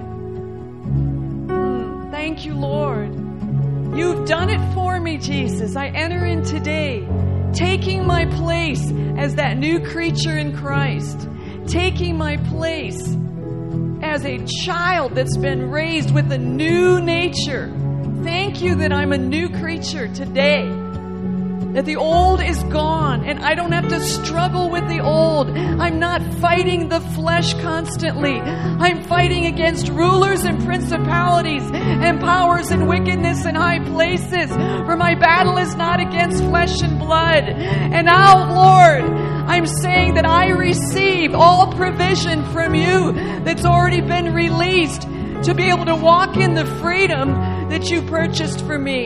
Mm, thank you, Lord. You've done it for me, Jesus. I enter in today, taking my place as that new creature in Christ, taking my place as a child that's been raised with a new nature. Thank you that I'm a new creature today, that the old is gone and I don't have to struggle with the old. I'm not fighting the flesh constantly. I'm fighting against rulers and principalities and powers and wickedness in high places, for my battle is not against flesh and blood. And now, Lord, I'm saying that I receive all provision from you that's already been released to be able to walk in the freedom that you purchased for me.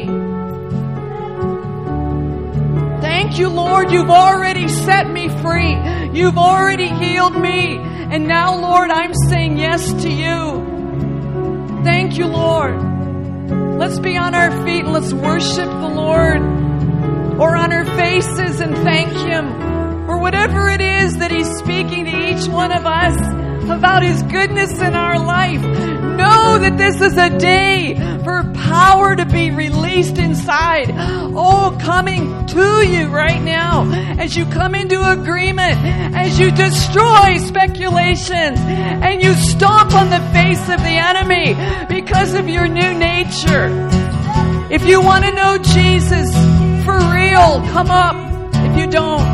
Thank you, Lord. You've already set me free. You've already healed me. And now, Lord, I'm saying yes to you. Thank you, Lord. Let's be on our feet and let's worship the Lord, or on our faces and thank Him for whatever it is that He's speaking to each one of us about His goodness in our life. Know that this is a day for power to be released inside. Oh, coming to you right now as you come into agreement, as you destroy speculations and you stomp on the face of the enemy because of your new nature. If you want to know Jesus for real, come up. If you don't,